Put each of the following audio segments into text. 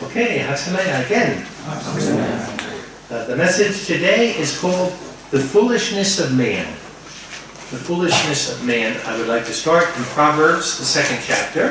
Okay, Hatzaneah again. The message today is called The Foolishness of Man. The Foolishness of Man. I would like to start in Proverbs, the 2nd chapter.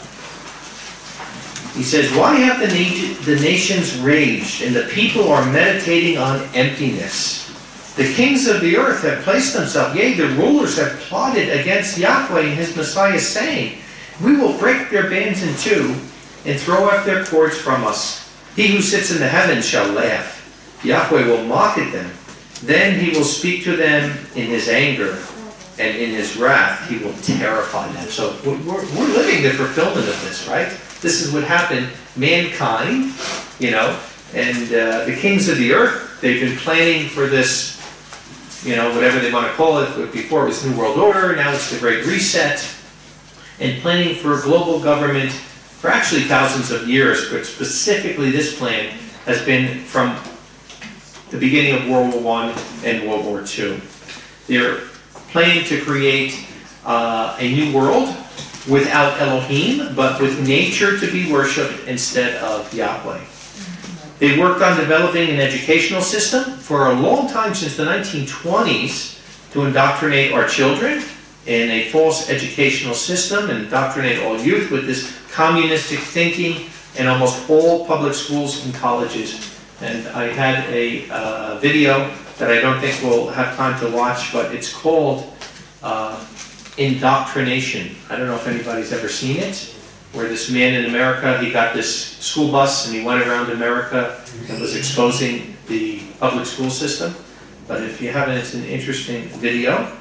He says, "Why have the nations raged, and the people are meditating on emptiness? The kings of the earth have placed themselves, yea, the rulers have plotted against Yahweh and his Messiah, saying, we will break their bands in two, and throw off their cords from us. He who sits in the heavens shall laugh. Yahweh will mock at them. Then he will speak to them in his anger, and in his wrath he will terrify them." So we're living the fulfillment of this, right? This is what happened. Mankind, and the kings of the earth, they've been planning for this, whatever they want to call it. Before it was New World Order, now it's the Great Reset, and planning for a global government for actually thousands of years, but specifically this plan has been from the beginning of World War I and World War II. They're planning to create a new world without Elohim, but with nature to be worshipped instead of Yahweh. They worked on developing an educational system for a long time, since the 1920s, to indoctrinate our children in a false educational system and indoctrinate all youth with this communistic thinking in almost all public schools and colleges. And I had a video that I don't think we'll have time to watch, but it's called Indoctrination. I don't know if anybody's ever seen it, where this man in America, he got this school bus and he went around America and was exposing the public school system. But if you haven't, it's an interesting video.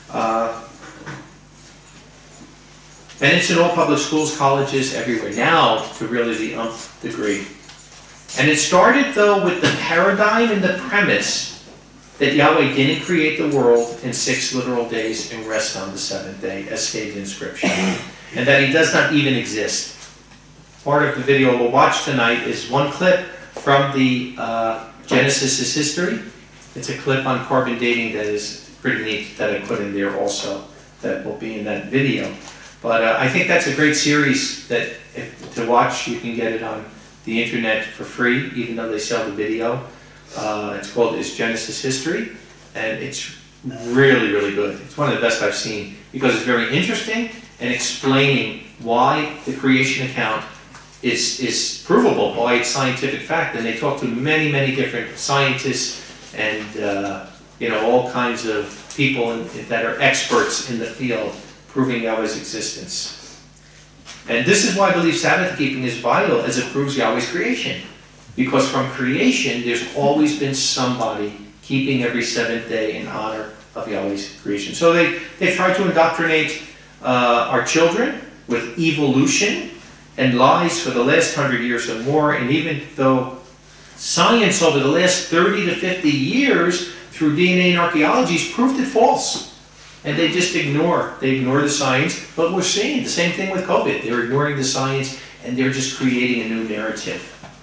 And it's in all public schools, colleges, everywhere. Now, to really the nth degree. And it started, though, with the paradigm and the premise that Yahweh didn't create the world in 6 literal days and rest on the 7th day, as stated in Scripture. And that he does not even exist. Part of the video we'll watch tonight is one clip from the Genesis' history. It's a clip on carbon dating that is pretty neat that I put in there also, that will be in that video. But I think that's a great series that to watch. You can get it on the internet for free, even though they sell the video. It's called Is Genesis History, and it's really, really good. It's one of the best I've seen, because it's very interesting and explaining why the creation account is provable, why it's scientific fact. And they talk to many, many different scientists and all kinds of people that are experts in the field, proving Yahweh's existence. And this is why I believe Sabbath keeping is vital, as it proves Yahweh's creation. Because from creation, there's always been somebody keeping every 7th day in honor of Yahweh's creation. So they've tried to indoctrinate our children with evolution and lies for the last 100 years or more. And even though science over the last 30 to 50 years, through DNA and archaeology, has proved it false. And they just ignore the science. But we're seeing the same thing with COVID. They're ignoring the science, and they're just creating a new narrative.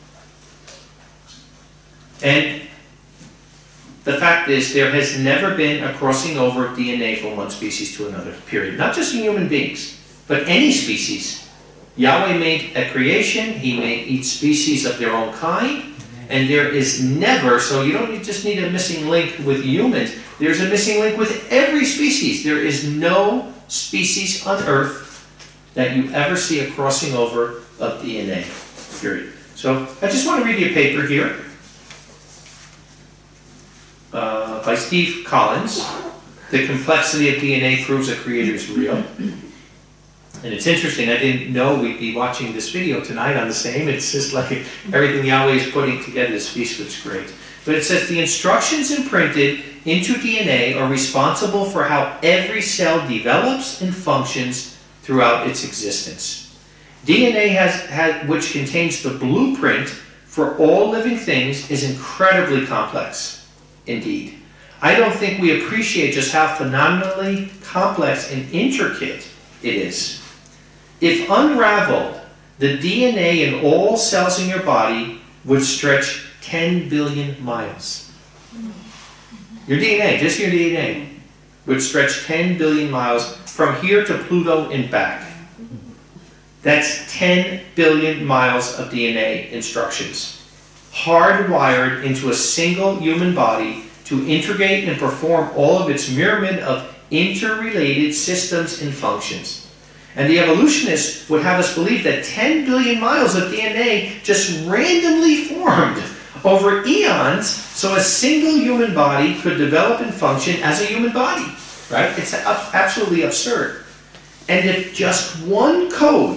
And the fact is, there has never been a crossing over of DNA from one species to another, period. Not just in human beings, but any species. Yahweh made a creation. He made each species of their own kind. And there is never, so you don't just need a missing link with humans. There's a missing link with every species. There is no species on Earth that you ever see a crossing over of DNA, period. So I just want to read you a paper here by Steve Collins. The Complexity of DNA Proves a Creator is Real. And it's interesting, I didn't know we'd be watching this video tonight on the same. It's just like everything Yahweh is putting together, this piece was great. But it says, the instructions imprinted into DNA are responsible for how every cell develops and functions throughout its existence. DNA, which contains the blueprint for all living things, is incredibly complex indeed. I don't think we appreciate just how phenomenally complex and intricate it is. If unraveled, the DNA in all cells in your body would stretch 10 billion miles. Your DNA, just your DNA, would stretch 10 billion miles from here to Pluto and back. That's 10 billion miles of DNA instructions, hardwired into a single human body to integrate and perform all of its myriad of interrelated systems and functions. And the evolutionists would have us believe that 10 billion miles of DNA just randomly formed over eons so a single human body could develop and function as a human body, right? It's absolutely absurd. And if just one code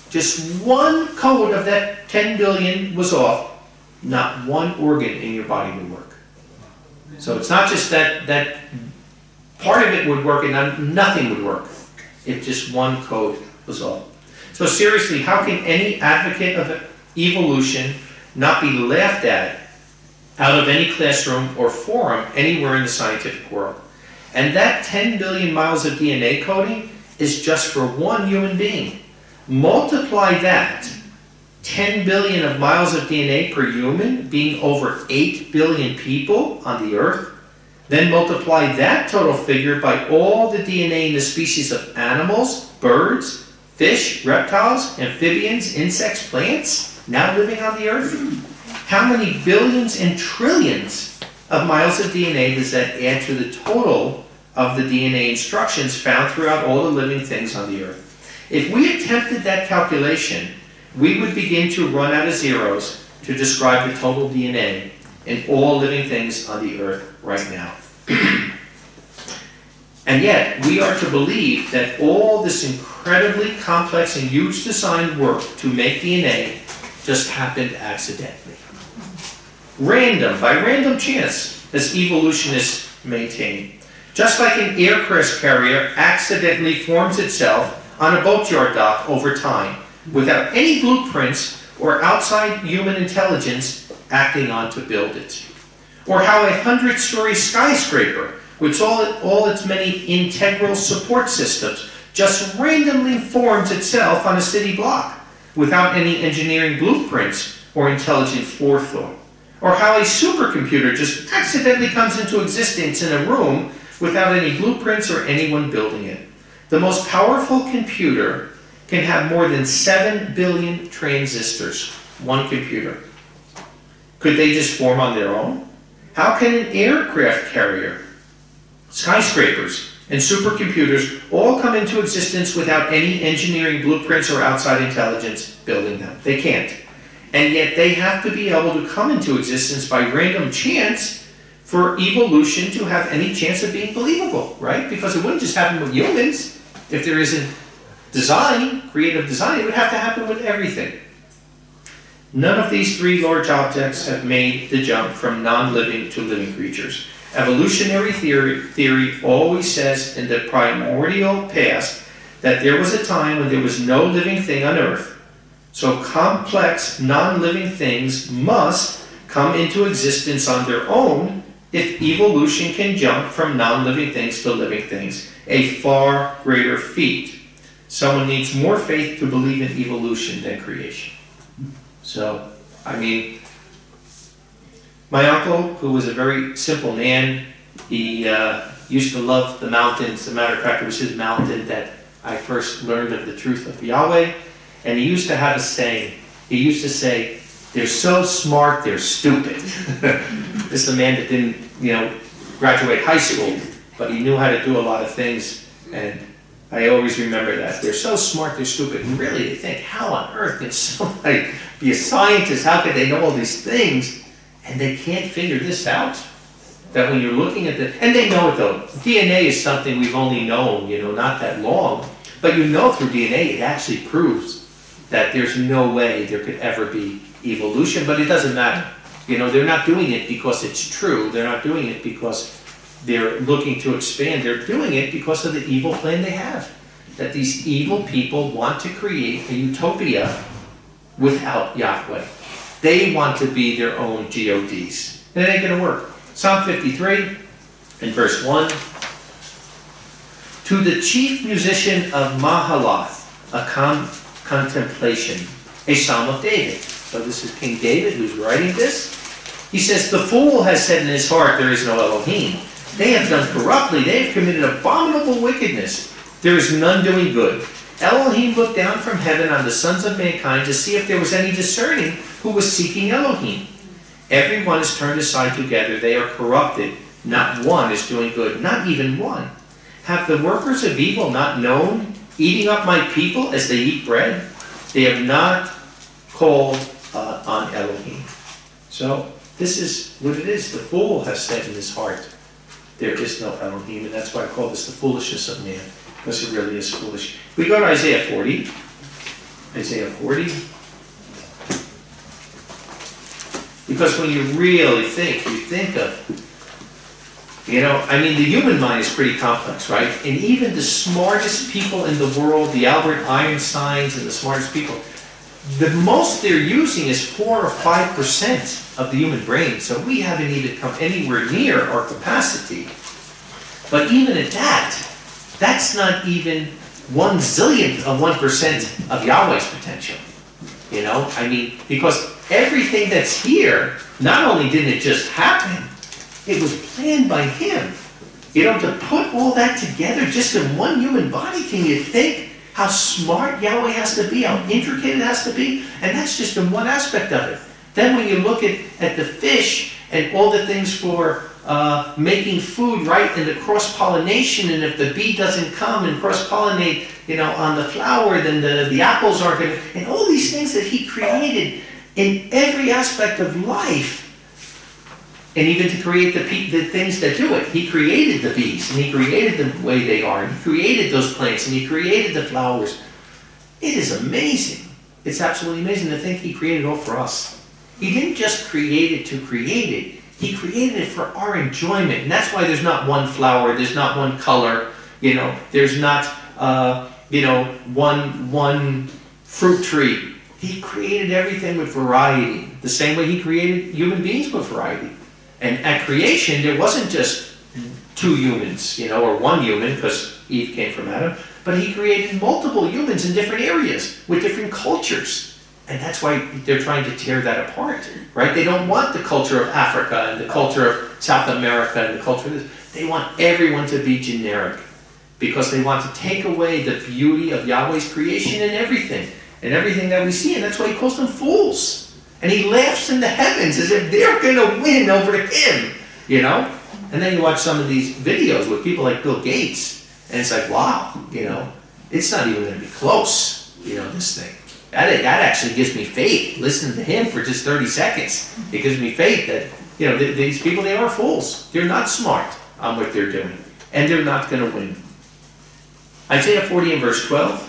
of that 10 billion was off, not one organ in your body would work. So it's not just that part of it would work and nothing would work if just one code was off. So seriously, how can any advocate of evolution not be laughed at out of any classroom or forum anywhere in the scientific world? And that 10 billion miles of DNA coding is just for one human being. Multiply that 10 billion of miles of DNA per human being over 8 billion people on the earth, then multiply that total figure by all the DNA in the species of animals, birds, fish, reptiles, amphibians, insects, plants now living on the earth. How many billions and trillions of miles of DNA does that add to the total of the DNA instructions found throughout all the living things on the earth? If we attempted that calculation, we would begin to run out of zeros to describe the total DNA in all living things on the earth right now. And yet, we are to believe that all this incredibly complex and huge design work to make DNA just happened accidentally. Random, by random chance, as evolutionists maintain. Just like an aircraft carrier accidentally forms itself on a boatyard dock over time, without any blueprints or outside human intelligence acting on to build it. Or how a 100-story skyscraper, with all its many integral support systems, just randomly forms itself on a city block, without any engineering blueprints or intelligent forethought. Or how a supercomputer just accidentally comes into existence in a room without any blueprints or anyone building it. The most powerful computer can have more than 7 billion transistors, one computer. Could they just form on their own? How can an aircraft carrier, skyscrapers, and supercomputers all come into existence without any engineering blueprints or outside intelligence building them? They can't. And yet they have to be able to come into existence by random chance for evolution to have any chance of being believable, right? Because it wouldn't just happen with humans. If there isn't design, creative design, it would have to happen with everything. None of these three large objects have made the jump from non-living to living creatures. Evolutionary theory always says in the primordial past that there was a time when there was no living thing on Earth. So complex, non-living things must come into existence on their own if evolution can jump from non-living things to living things. A far greater feat. Someone needs more faith to believe in evolution than creation. So, I mean, my uncle, who was a very simple man, he used to love the mountains. As a matter of fact, it was his mountain that I first learned of the truth of Yahweh. And he used to have a saying. He used to say, "They're so smart, they're stupid." This is a man that didn't, graduate high school, but he knew how to do a lot of things. And I always remember that. They're so smart, they're stupid. And really, they think, how on earth can somebody be a scientist? How could they know all these things? And they can't figure this out. That when you're looking at and they know it though. DNA is something we've only known, not that long. But through DNA, it actually proves that there's no way there could ever be evolution, but it doesn't matter. They're not doing it because it's true. They're not doing it because they're looking to expand. They're doing it because of the evil plan they have. That these evil people want to create a utopia without Yahweh. They want to be their own gods. And it ain't going to work. Psalm 53 and verse 1. To the chief musician of Mahalath, a contemplation, a psalm of David. So this is King David who's writing this. He says, the fool has said in his heart, there is no Elohim. They have done corruptly. They have committed abominable wickedness. There is none doing good. Elohim looked down from heaven on the sons of mankind to see if there was any discerning who was seeking Elohim. Everyone is turned aside together. They are corrupted. Not one is doing good, not even one. Have the workers of evil not known, eating up my people as they eat bread? They have not called on Elohim. So this is what it is. The fool has said in his heart, there is no Elohim, and that's why I call this the foolishness of man, because it really is foolish. We go to Isaiah 40. Isaiah 40. Because when you really think, you think of, I mean, the human mind is pretty complex, right? And even the smartest people in the world, the Albert Einsteins and the smartest people, the most they're using is 4 or 5% of the human brain. So we haven't even come anywhere near our capacity. But even at that, that's not even 1/zillionth of 1% of Yahweh's potential. I mean, because everything that's here, not only didn't it just happen, it was planned by Him. To put all that together just in one human body, can you think how smart Yahweh has to be, how intricate it has to be? And that's just in one aspect of it. Then when you look at the fish and all the things for making food, right, and the cross-pollination, and if the bee doesn't come and cross-pollinate, on the flower, then the apples aren't going to, and all these things that He created in every aspect of life. And even to create the things that do it. He created the bees, and He created the way they are, and He created those plants, and He created the flowers. It is amazing. It's absolutely amazing to think He created it all for us. He didn't just create it to create it. He created it for our enjoyment. And that's why there's not one flower, there's not one color, there's not, one fruit tree. He created everything with variety. The same way He created human beings with variety. And at creation, there wasn't just 2 humans, or 1 human, because Eve came from Adam, but He created multiple humans in different areas with different cultures. And that's why they're trying to tear that apart, right? They don't want the culture of Africa and the culture of South America and the culture of this. They want everyone to be generic because they want to take away the beauty of Yahweh's creation and everything that we see. And that's why He calls them fools. And He laughs in the heavens as if they're going to win over Him, And then you watch some of these videos with people like Bill Gates, and it's like, wow, it's not even going to be close, this thing. That actually gives me faith. Listening to him for just 30 seconds. It gives me faith that, these people, they are fools. They're not smart on what they're doing. And they're not going to win. Isaiah 40 and verse 12.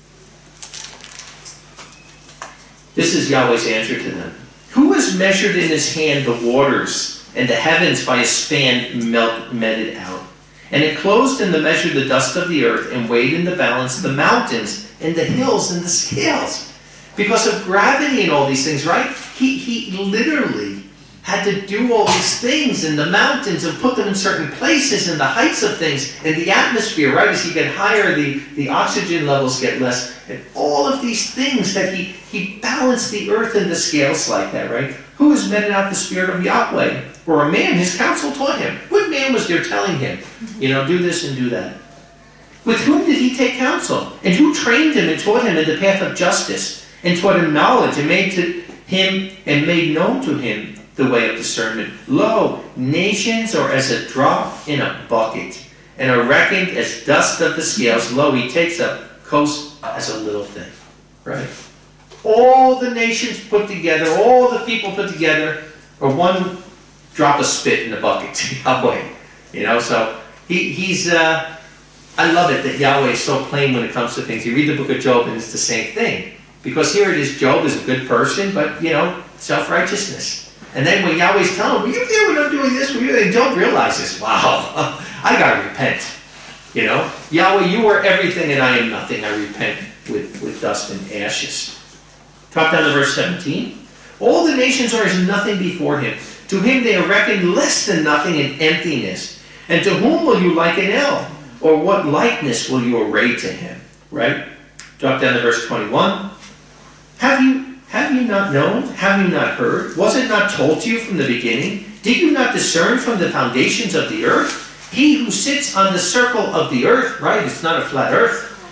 This is Yahweh's answer to them. Who has measured in his hand the waters, and the heavens by a span meted out? And it closed in the measure the dust of the earth, and weighed in the balance the mountains, and the hills, and the scales. Because of gravity and all these things, right? He literally had to do all these things in the mountains and put them in certain places and the heights of things and the atmosphere, right? As you get higher, the oxygen levels get less. And all of these things that he balanced the earth and the scales like that, right? Who has meted out the spirit of Yahweh? Or a man, his counsel taught him. What man was there telling him, do this and do that? With whom did he take counsel? And who trained him and taught him in the path of justice? And taught him knowledge, and made known to him the way of discernment. Lo, nations are as a drop in a bucket, and are reckoned as dust of the scales. Lo, He takes up coast as a little thing. Right? All the nations put together, all the people put together, are one drop of spit in the bucket. Yahweh. So he's. I love it that Yahweh is so plain when it comes to things. You read the book of Job, and it's the same thing. Because here it is, Job is a good person, but, self-righteousness. And then when Yahweh's telling him, were you there when I'm doing this? And Job realizes, wow, I got to repent. Yahweh, you are everything and I am nothing. I repent with dust and ashes. Drop down to verse 17. All the nations are as nothing before Him. To Him they are reckoned less than nothing in emptiness. And to whom will you liken El? Or what likeness will you array to Him? Right? Drop down to verse 21. Have you not known? Have you not heard? Was it not told to you from the beginning? Did you not discern from the foundations of the earth? He who sits on the circle of the earth, right? It's not a flat earth.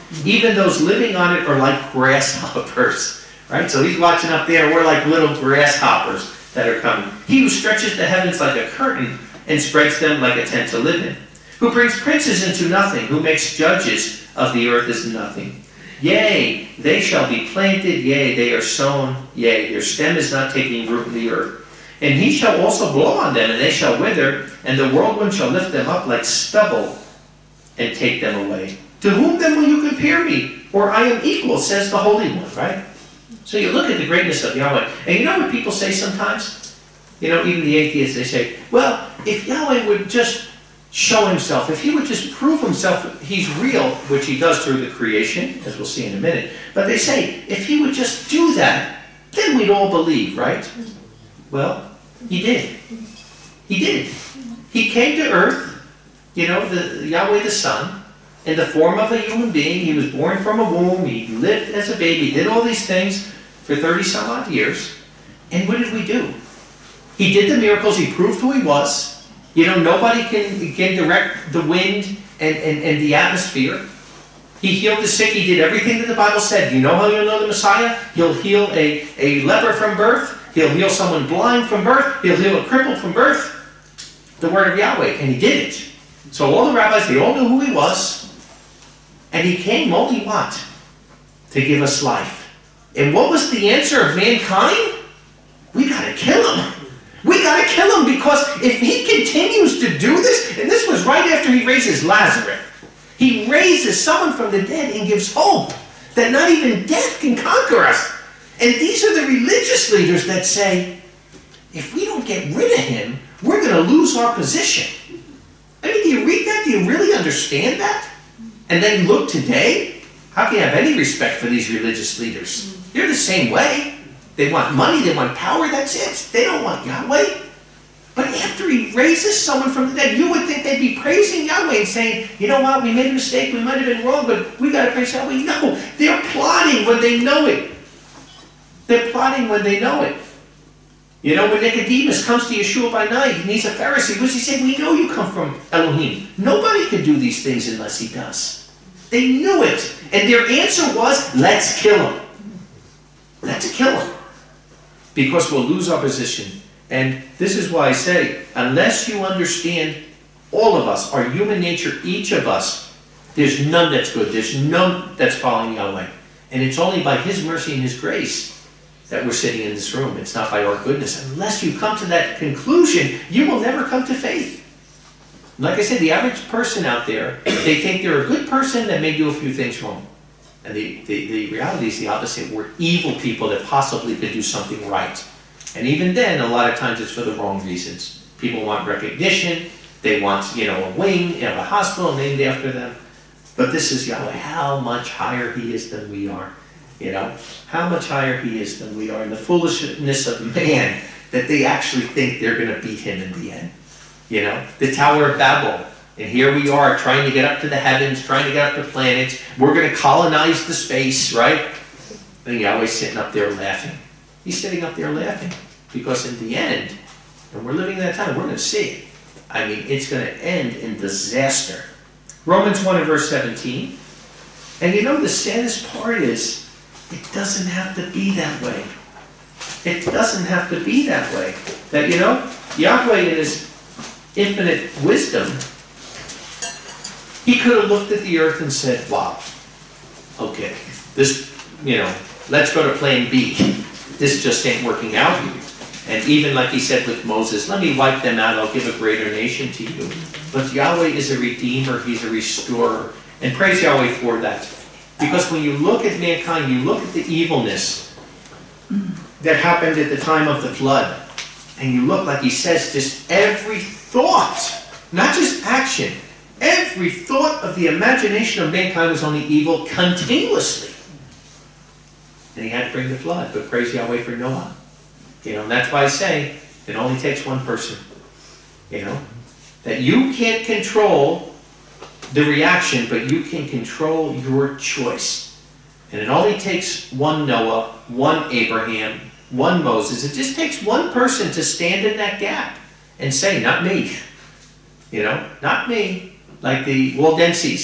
Even those living on it are like grasshoppers, right? So he's watching up there, we're like little grasshoppers that are coming. He who stretches the heavens like a curtain and spreads them like a tent to live in, who brings princes into nothing, who makes judges of the earth as nothing. Yea, they shall be planted, yea, they are sown, yea, their stem is not taking root in the earth. And he shall also blow on them, and they shall wither, and the whirlwind shall lift them up like stubble, and take them away. To whom then will you compare me? Or I am equal, says the Holy One, right? So you look at the greatness of Yahweh. And you know what people say sometimes? You know, even the atheists, they say, well, if Yahweh would just show himself, if he would just prove himself, he's real, which he does through the creation, as we'll see in a minute. But they say, if he would just do that, then we'd all believe, right? Well, he did. He did. He came to earth, you know, the Yahweh the Son, in the form of a human being. He was born from a womb. He lived as a baby, did all these things for 30 some odd years. And what did we do? He did the miracles. He proved who he was. You know, nobody can direct the wind and the atmosphere. He healed the sick. He did everything that the Bible said. You know how you'll know the Messiah? He'll heal a leper from birth. He'll heal someone blind from birth. He'll heal a crippled from birth. The word of Yahweh. And he did it. So all the rabbis, they all knew who he was. And he came only what? To give us life. And what was the answer of mankind? We got to kill him. We got to kill him, because if he continues to do this, and this was right after he raises Lazarus. He raises someone from the dead and gives hope that not even death can conquer us. And these are the religious leaders that say, if we don't get rid of him, we're going to lose our position. I mean, do you read that? Do you really understand that? And then look today, how can you have any respect for these religious leaders? They're the same way. They want money, they want power, that's it. They don't want Yahweh. But after he raises someone from the dead, you would think they'd be praising Yahweh and saying, you know what, we made a mistake, we might have been wrong, but we got to praise Yahweh. No, they're plotting when they know it. They're plotting when they know it. You know, when Nicodemus comes to Yeshua by night and he's a Pharisee, what does he say? We know you come from Elohim. Nobody could do these things unless he does. They knew it. And their answer was, let's kill him. Let's kill him. Because we'll lose our position. And this is why I say, unless you understand, all of us, our human nature, each of us, there's none that's good. There's none that's following Yahweh. And it's only by his mercy and his grace that we're sitting in this room. It's not by our goodness. Unless you come to that conclusion, you will never come to faith. Like I said, the average person out there, they think they're a good person that may do a few things wrong. And the reality is the opposite. We're evil people that possibly could do something right. And even then, a lot of times it's for the wrong reasons. People want recognition. They want, you know, a wing, a hospital named after them. But this is Yahweh. How much higher he is than we are. You know, how much higher he is than we are. And the foolishness of man that they actually think they're going to beat him in the end. You know, the Tower of Babel. And here we are trying to get up to the heavens, trying to get up to planets. We're going to colonize the space, right? And Yahweh's sitting up there laughing. He's sitting up there laughing. Because in the end, and we're living in that time, we're going to see it. I mean, it's going to end in disaster. Romans 1 and verse 17. And you know, the saddest part is, it doesn't have to be that way. It doesn't have to be that way. That, you know, Yahweh in his infinite wisdom, he could have looked at the earth and said, wow, okay, this, you know, let's go to plan B. This just ain't working out here. And even like he said with Moses, let me wipe them out, I'll give a greater nation to you. But Yahweh is a redeemer, he's a restorer. And praise Yahweh for that. Because when you look at mankind, you look at the evilness that happened at the time of the flood. And you look, like he says, just every thought, not just action, every thought of the imagination of mankind was only evil continuously. And he had to bring the flood. But praise Yahweh for Noah. You know, and that's why I say, it only takes one person. You know, that you can't control the reaction, but you can control your choice. And it only takes one Noah, one Abraham, one Moses. It just takes one person to stand in that gap and say, not me. You know, not me. Like the Waldenses.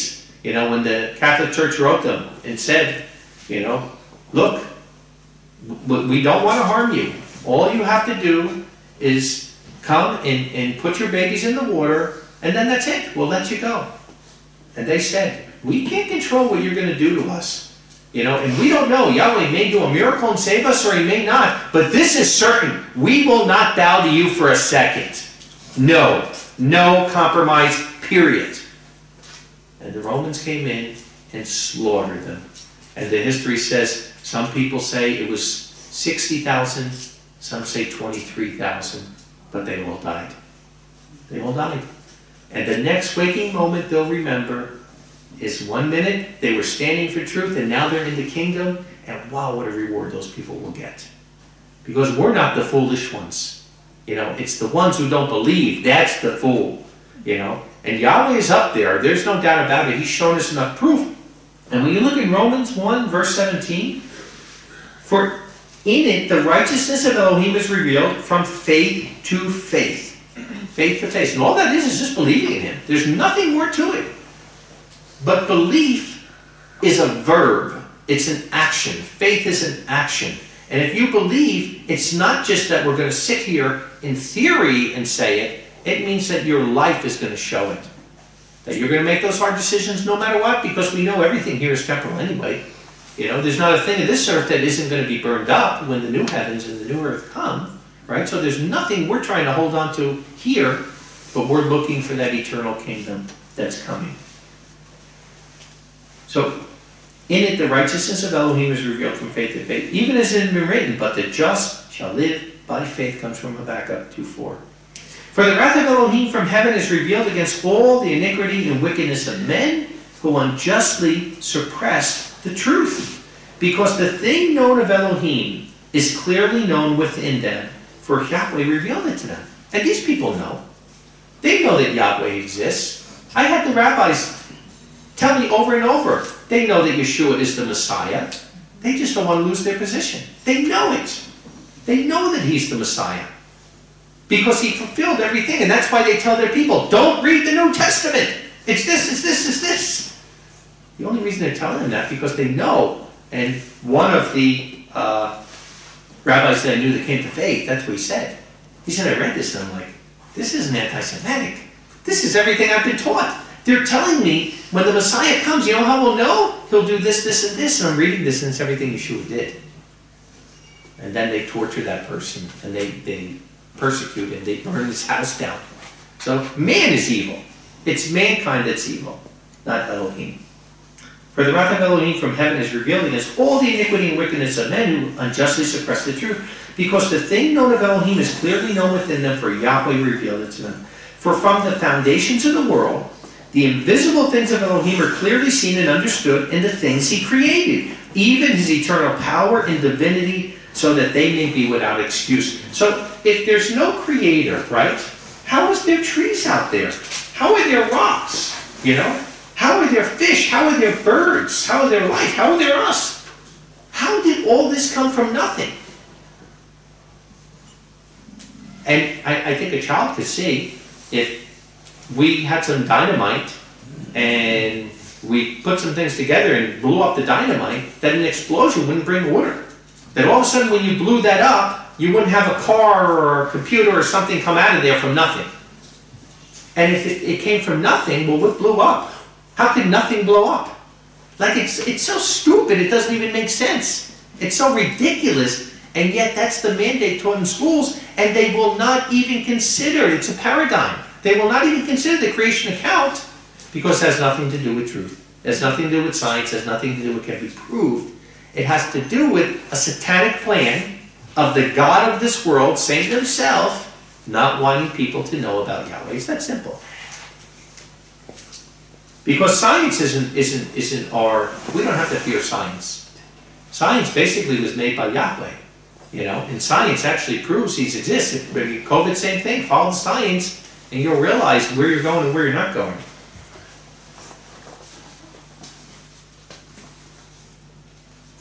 You know, when the Catholic Church wrote them and said, you know, look, we don't want to harm you. All you have to do is come and put your babies in the water, and then that's it. We'll let you go. And they said, we can't control what you're going to do to us. You know, and we don't know. Yahweh may do a miracle and save us, or he may not. But this is certain. We will not bow to you for a second. No. No compromise, period. And the Romans came in and slaughtered them. And the history says, some people say it was 60,000, some say 23,000, but they all died. They all died. And the next waking moment they'll remember is 1 minute they were standing for truth, and now they're in the kingdom, and wow, what a reward those people will get. Because we're not the foolish ones. You know, it's the ones who don't believe. That's the fool. You know, and Yahweh is up there. There's no doubt about it. He's shown us enough proof. And when you look in Romans 1, verse 17, for in it the righteousness of Elohim is revealed from faith to faith. Faith to faith. And all that is just believing in him. There's nothing more to it. But belief is a verb. It's an action. Faith is an action. And if you believe, it's not just that we're going to sit here in theory and say it. It means that your life is going to show it. That you're going to make those hard decisions no matter what, because we know everything here is temporal anyway. You know, there's not a thing of this earth that isn't going to be burned up when the new heavens and the new earth come. Right? So there's nothing we're trying to hold on to here, but we're looking for that eternal kingdom that's coming. So, in it the righteousness of Elohim is revealed from faith to faith, even as it has been written, but the just shall live by faith, comes from Habakkuk 2:4. For the wrath of Elohim from heaven is revealed against all the iniquity and wickedness of men who unjustly suppress the truth. Because the thing known of Elohim is clearly known within them, for Yahweh revealed it to them. And these people know. They know that Yahweh exists. I had the rabbis tell me over and over, they know that Yeshua is the Messiah. They just don't want to lose their position. They know it. They know that he's the Messiah. Because he fulfilled everything. And that's why they tell their people, don't read the New Testament. It's this, it's this, it's this. The only reason they're telling them that because they know. And one of the rabbis that I knew that came to faith, that's what he said. He said, I read this and I'm like, this isn't anti-Semitic. This is everything I've been taught. They're telling me when the Messiah comes, you know how we'll know? He'll do this, this, and this. And I'm reading this and it's everything Yeshua did. And then they torture that person and they persecute him. They burn his house down. So man is evil. It's mankind that's evil, not Elohim. For the wrath of Elohim from heaven is revealed against all the iniquity and wickedness of men who unjustly suppress the truth. Because the thing known of Elohim is clearly known within them, for Yahweh revealed it to them. For from the foundations of the world, the invisible things of Elohim are clearly seen and understood in the things he created, even his eternal power and divinity, so that they may be without excuse. So if there's no creator, right, how is there trees out there? How are there rocks? You know? How are there fish? How are there birds? How are there life? How are there us? How did all this come from nothing? And I think a child could see if we had some dynamite and we put some things together and blew up the dynamite, that an explosion wouldn't bring water. That all of a sudden when you blew that up, you wouldn't have a car or a computer or something come out of there from nothing. And if it came from nothing, well, what blew up? How could nothing blow up? Like it's so stupid, it doesn't even make sense. It's so ridiculous, and yet that's the mandate taught in schools, and they will not even consider it. It's a paradigm. They will not even consider the creation account because it has nothing to do with truth. It has nothing to do with science. It has nothing to do with what can be proved. It has to do with a satanic plan of the God of this world, Satan himself, not wanting people to know about Yahweh. It's that simple. Because science isn't our, we don't have to fear science. Science basically was made by Yahweh. You know, and science actually proves he exists. COVID, same thing, follow the science, and you'll realize where you're going and where you're not going.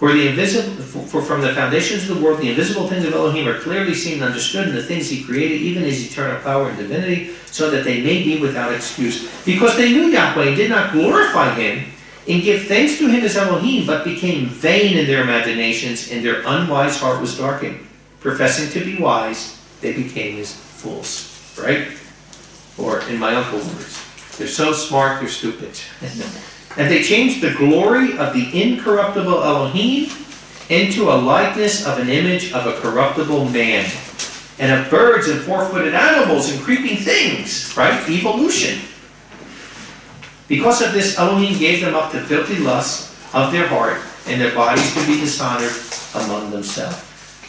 For from the foundations of the world, the invisible things of Elohim are clearly seen and understood, and the things he created, even his eternal power and divinity, so that they may be without excuse. Because they knew Yahweh and did not glorify him and give thanks to him as Elohim, but became vain in their imaginations, and their unwise heart was darkened. Professing to be wise, they became as fools. Right? Or in my uncle's words, they're so smart, they're stupid. And they changed the glory of the incorruptible Elohim into a likeness of an image of a corruptible man, and of birds and four-footed animals and creeping things, right? Evolution. Because of this, Elohim gave them up to filthy lusts of their heart, and their bodies to be dishonored among themselves.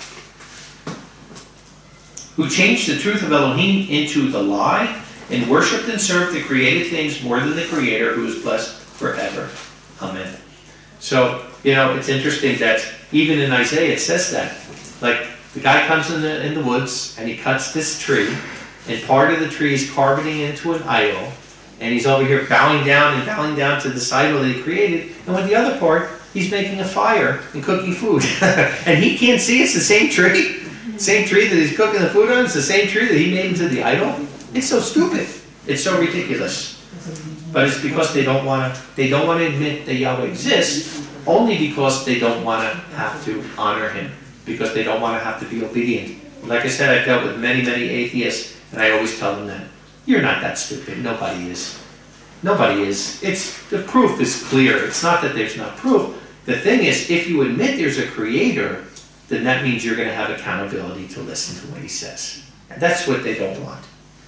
Who changed the truth of Elohim into the lie, and worshipped and served the created things more than the Creator, who is blessed forever. Amen. So, it's interesting that even in Isaiah it says that. Like, the guy comes in the woods, and he cuts this tree, and part of the tree is carving into an idol, and he's over here bowing down to this idol that he created, and with the other part, he's making a fire and cooking food. And he can't see it's the same tree. Same tree that he's cooking the food on, it's the same tree that he made into the idol. It's so stupid. It's so ridiculous. But it's because they don't want to admit that Yahweh exists, only because they don't want to have to honor him, because they don't want to have to be obedient. Like I said, I've dealt with many, many atheists, and I always tell them that you're not that stupid. Nobody is. Nobody is. The proof is clear. It's not that there's not proof. The thing is, if you admit there's a creator, then that means you're going to have accountability to listen to what he says. And that's what they don't want.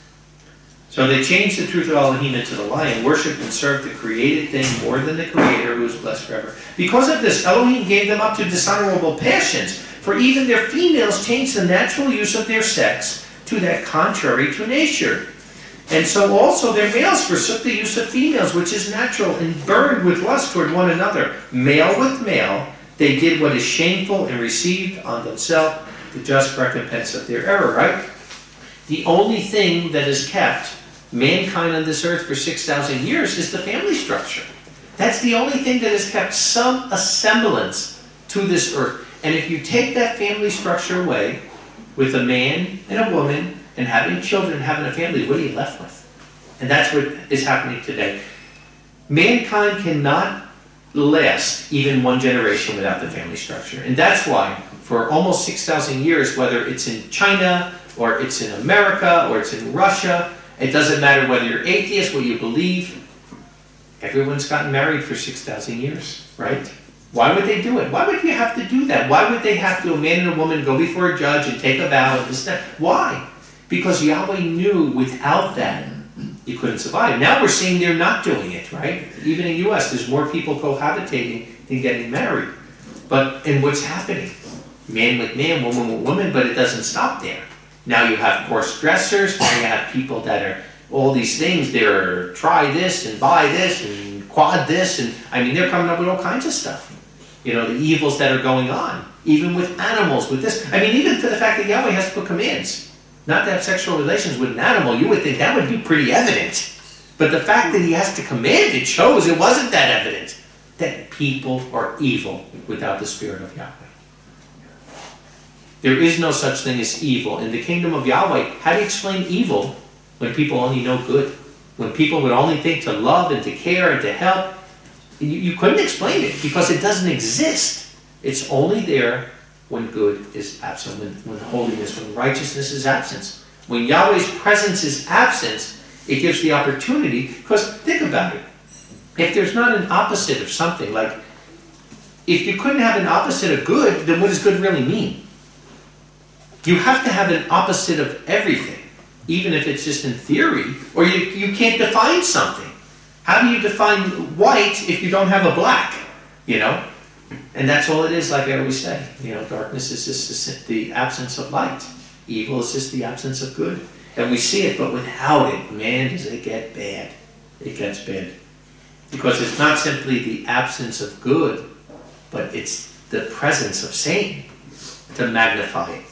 So they changed the truth of Elohim into the lie, and worshipped and served the created thing more than the Creator, who is blessed forever. Because of this, Elohim gave them up to dishonorable passions, for even their females changed the natural use of their sex to that contrary to nature. And so also their males forsook the use of females, which is natural, and burned with lust toward one another. Male with male, they did what is shameful, and received on themselves the just recompense of their error, right? The only thing that has kept mankind on this earth for 6,000 years is the family structure. That's the only thing that has kept some semblance to this earth. And if you take that family structure away, with a man and a woman, and having children, having a family, what are you left with? And that's what is happening today. Mankind cannot last even one generation without the family structure. And that's why, for almost 6,000 years, whether it's in China, or it's in America, or it's in Russia, it doesn't matter whether you're atheist, what you believe, everyone's gotten married for 6,000 years, right? Why would they do it? Why would you have to do that? Why would they have to, a man and a woman, go before a judge and take a vow and this and that? Why? Because Yahweh knew without that, you couldn't survive. Now we're seeing they're not doing it, right? Even in the U.S., there's more people cohabitating than getting married. And what's happening? Man with man, woman with woman, but it doesn't stop there. Now you have coarse dressers, now you have people that are all these things. They're try this and buy this and quad this, and they're coming up with all kinds of stuff. The evils that are going on, even with animals, with this. Even for the fact that Yahweh has to put commands not to have sexual relations with an animal, you would think that would be pretty evident. But the fact that he has to command it shows it wasn't that evident that people are evil without the Spirit of Yahweh. There is no such thing as evil. In the kingdom of Yahweh, how do you explain evil when people only know good? When people would only think to love and to care and to help? You couldn't explain it because it doesn't exist. It's only there when good is absent, when holiness, when righteousness is absent. When Yahweh's presence is absent, it gives the opportunity, because think about it. If there's not an opposite of something, like if you couldn't have an opposite of good, then what does good really mean? You have to have an opposite of everything, even if it's just in theory, or you can't define something. How do you define white if you don't have a black? And that's all it is, like I always say. Darkness is just the absence of light. Evil is just the absence of good. And we see it, but without it, man, does it get bad. It gets bad. Because it's not simply the absence of good, but it's the presence of Satan to magnify it.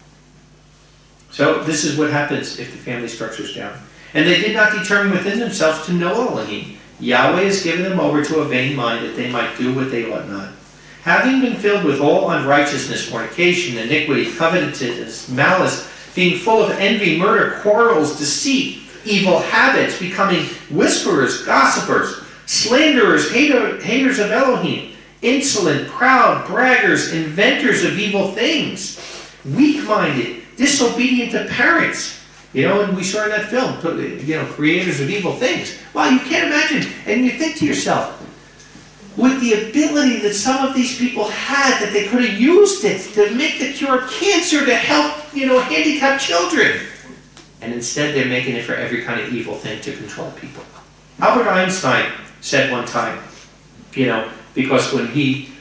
So this is what happens if the family structure is down. And they did not determine within themselves to know Elohim. Yahweh has given them over to a vain mind that they might do what they ought not. having been filled with all unrighteousness, fornication, iniquity, covetousness, malice, being full of envy, murder, quarrels, deceit, evil habits, becoming whisperers, gossipers, slanderers, haters of Elohim, insolent, proud, braggers, inventors of evil things, weak-minded, disobedient to parents. You know, and we saw in that film, you know, creators of evil things. Wow, you can't imagine. And you think to yourself, with the ability that some of these people had, that they could have used it to make the cure of cancer, to help, you know, handicapped children. And instead they're making it for every kind of evil thing to control people. Albert Einstein said one time, you know, because when he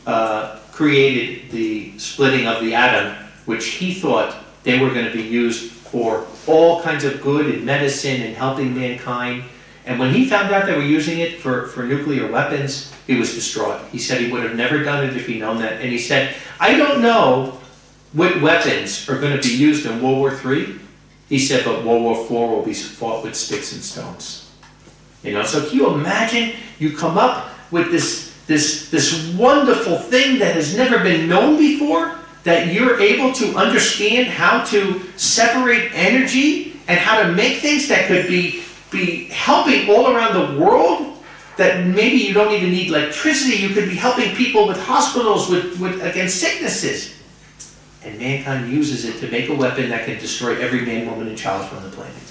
created the splitting of the atom, which he thought they were going to be used for all kinds of good in medicine and helping mankind, and when he found out they were using it for nuclear weapons, he was distraught. He said he would have never done it if he'd known that. And he said, I don't know what weapons are going to be used in World War III. He said, but World War IV will be fought with sticks and stones. You know, so can you imagine you come up with this wonderful thing that has never been known before, that you're able to understand how to separate energy and how to make things that could be helping all around the world, that maybe you don't even need electricity, you could be helping people with hospitals against sicknesses. And mankind uses it to make a weapon that can destroy every man, woman, and child from the planet.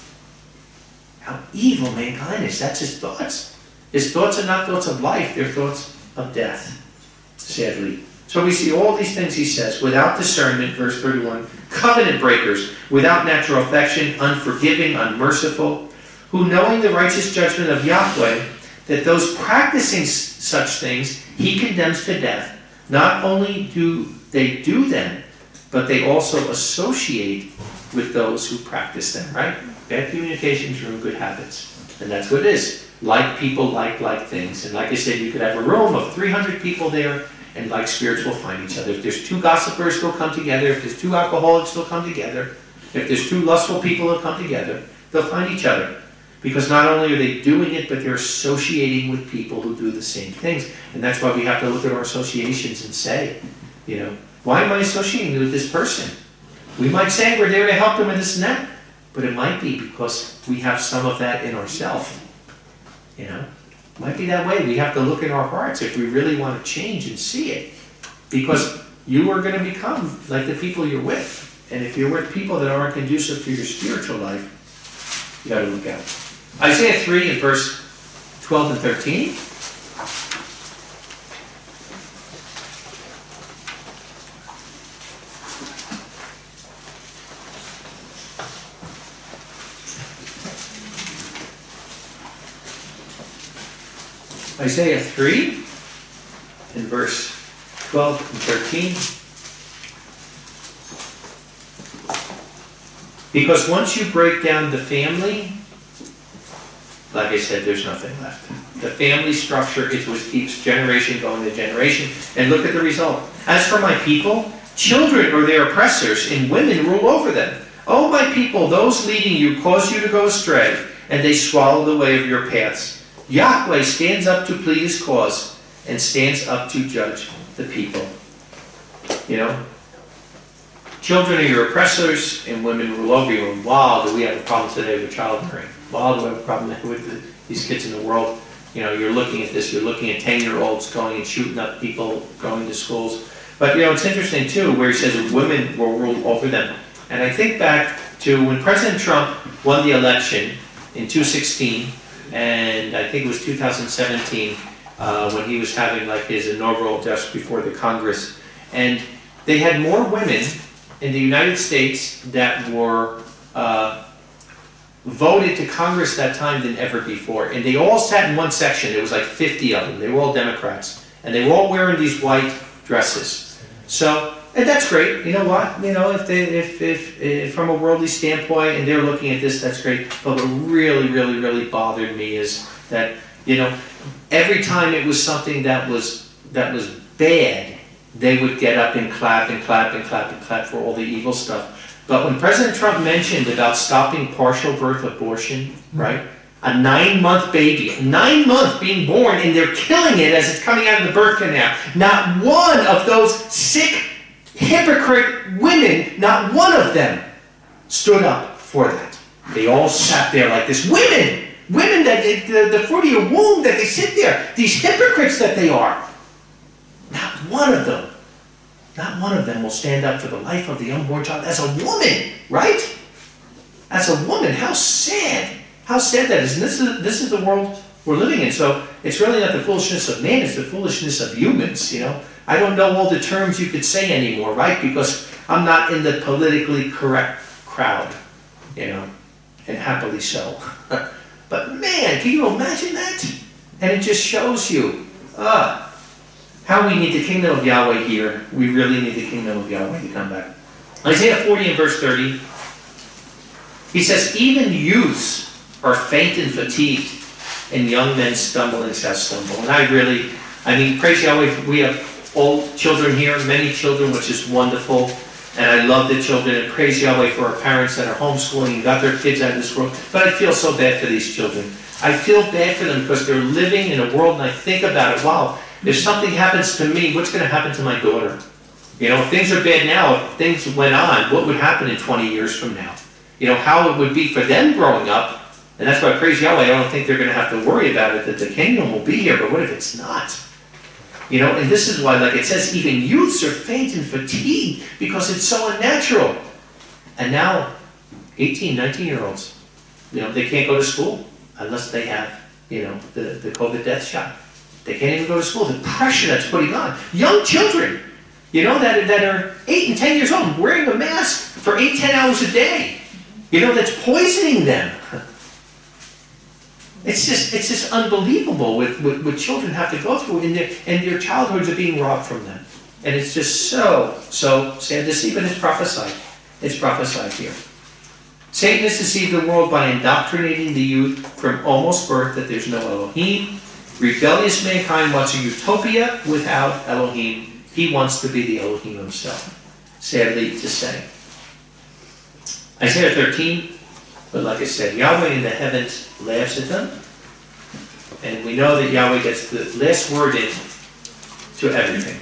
How evil mankind is. That's his thoughts. His thoughts are not thoughts of life, they're thoughts of death, sadly. So we see all these things he says, without discernment, verse 31, covenant breakers, without natural affection, unforgiving, unmerciful, who knowing the righteous judgment of Yahweh, that those practicing such things he condemns to death, not only do they do them, but they also associate with those who practice them, right? Bad communications ruin good habits. And that's what it is. Like people, like things. And like I said, you could have a room of 300 people there, and like spirits will find each other. If there's two gossipers, they'll come together. If there's two alcoholics, they'll come together. If there's two lustful people, they'll come together. They'll find each other. Because not only are they doing it, but they're associating with people who do the same things. And that's why we have to look at our associations and say, you know, why am I associating with this person? We might say we're there to help them and this and that, but it might be because we have some of that in ourselves. You know, it might be that way. We have to look in our hearts if we really want to change and see it. Because you are going to become like the people you're with. And if you're with people that aren't conducive to your spiritual life, you got to look out. Isaiah 3 in verse 12 and 13. Isaiah 3 in verse 12 and 13. Because once you break down the family, like I said, there's nothing left. The family structure is what keeps generation going to generation. And look at the result. As for my people, children are their oppressors, and women rule over them. O my people, those leading you cause you to go astray, and they swallow the way of your paths. Yahweh stands up to plead his cause, and stands up to judge the people. You know? Children are your oppressors, and women rule over you. And wow, do we have a problem today with child rearing. Wow, do we have a problem with these kids in the world. You know, you're looking at this, you're looking at 10-year-olds going and shooting up people, going to schools. But, you know, it's interesting, too, where he says that women will rule over them. And I think back to when President Trump won the election in 2016, and I think it was 2017, when he was having like his inaugural just before the Congress. And they had more women in the United States that were voted to Congress that time than ever before. And they all sat in one section. There was like 50 of them. They were all Democrats. And they were all wearing these white dresses. So, and that's great. You know what? You know, if from a worldly standpoint and they're looking at this, that's great. But what really bothered me is that, you know, every time it was something that was bad, they would get up and clap and clap and clap and clap for all the evil stuff. But when President Trump mentioned about stopping partial birth abortion, right, A 9-month baby, 9 months being born, and they're killing it as it's coming out of the birth canal. Not one of those sick, hypocrite women, not one of them stood up for that. They all sat there like this. Women that, the fruit of your womb, that they sit there. These hypocrites that they are. Not one of them will stand up for the life of the unborn child as a woman, right? As a woman, how sad. How sad that is. And this is the world we're living in. So it's really not the foolishness of man, it's the foolishness of humans, you know. I don't know all the terms you could say anymore, right? Because I'm not in the politically correct crowd, you know, and happily so. But man, can you imagine that? And it just shows you how we need the kingdom of Yahweh here. We really need the kingdom of Yahweh to come back. Isaiah 40 and verse 30, he says, even youths are faint and fatigued, and young men stumble and shall stumble. And I mean, praise Yahweh, we have all children here, many children, which is wonderful. And I love the children, and praise Yahweh for our parents that are homeschooling and got their kids out of this world. But I feel so bad for these children. I feel bad for them because they're living in a world, and I think about it, wow, if something happens to me, what's going to happen to my daughter? You know, if things are bad now, if things went on, what would happen in 20 years from now? You know, how it would be for them growing up. And that's why, praise Yahweh, I don't think they're going to have to worry about it, that the kingdom will be here. But what if it's not? You know, and this is why, like it says, even youths are faint and fatigued because it's so unnatural. And now, 18, 19-year-olds, you know, they can't go to school unless they have, you know, the COVID death shot. They can't even go to school. The pressure that's putting on. Young children, you know, that are 8 and 10 years old, wearing a mask for 8, 10 hours a day. You know, that's poisoning them. It's just unbelievable what children have to go through, and their childhoods are being robbed from them. And it's just so sad. This even is prophesied. It's prophesied here. Satan has deceived the world by indoctrinating the youth from almost birth that there's no Elohim. Rebellious mankind wants a utopia without Elohim. He wants to be the Elohim himself. Sadly to say. Isaiah 13, but like I said, Yahweh in the heavens laughs at them. And we know that Yahweh gets the last word in to everything.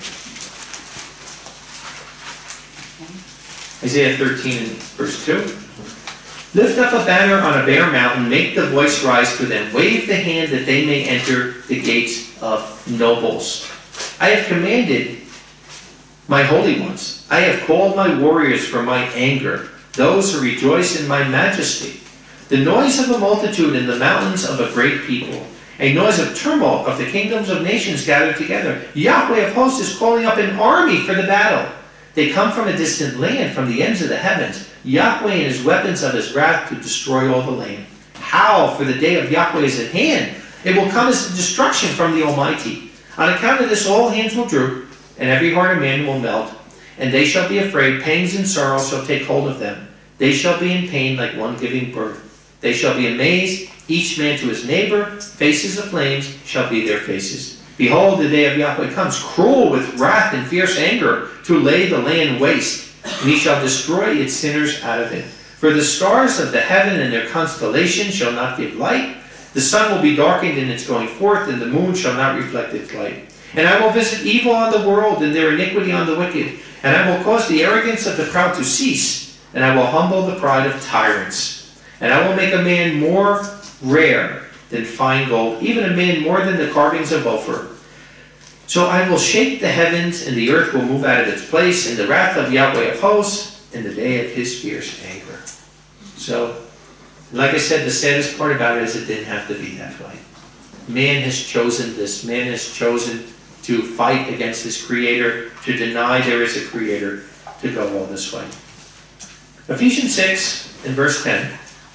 Isaiah 13 and verse 2. Lift up a banner on a bare mountain, make the voice rise for them, wave the hand that they may enter the gates of nobles. I have commanded my holy ones. I have called my warriors for my anger, those who rejoice in my majesty. The noise of a multitude in the mountains of a great people, a noise of tumult of the kingdoms of nations gathered together. Yahweh of hosts is calling up an army for the battle. They come from a distant land, from the ends of the heavens. Yahweh and his weapons of his wrath to destroy all the land. Howl, for the day of Yahweh is at hand. It will come as destruction from the Almighty. On account of this, all hands will droop, and every heart of man will melt. And they shall be afraid. Pangs and sorrows shall take hold of them. They shall be in pain like one giving birth. They shall be amazed, each man to his neighbor. Faces of flames shall be their faces. Behold, the day of Yahweh comes, cruel with wrath and fierce anger, to lay the land waste. And he shall destroy its sinners out of it. For the stars of the heaven and their constellations shall not give light. The sun will be darkened in its going forth, and the moon shall not reflect its light. And I will visit evil on the world, and their iniquity on the wicked. And I will cause the arrogance of the proud to cease, and I will humble the pride of tyrants. And I will make a man more rare than fine gold, even a man more than the carvings of Ophir. So I will shake the heavens, and the earth will move out of its place in the wrath of Yahweh of hosts, in the day of his fierce anger. So, like I said, the saddest part about it is it didn't have to be that way. Man has chosen this. Man has chosen to fight against his Creator, to deny there is a Creator, to go all this way. Ephesians 6 and verse 10.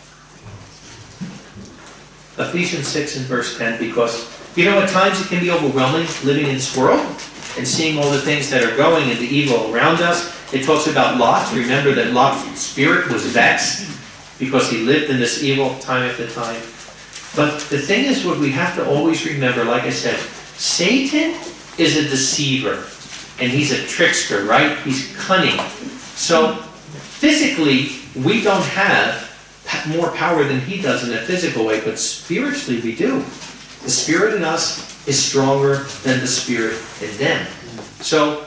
Ephesians 6 and verse 10, because, you know, at times it can be overwhelming living in this world and seeing all the things that are going and the evil around us. It talks about Lot. Remember that Lot's spirit was vexed because he lived in this evil time after time. But the thing is, what we have to always remember, like I said, Satan is a deceiver and he's a trickster, right? He's cunning. So physically, we don't have more power than he does in a physical way, but spiritually we do. The spirit in us is stronger than the spirit in them. So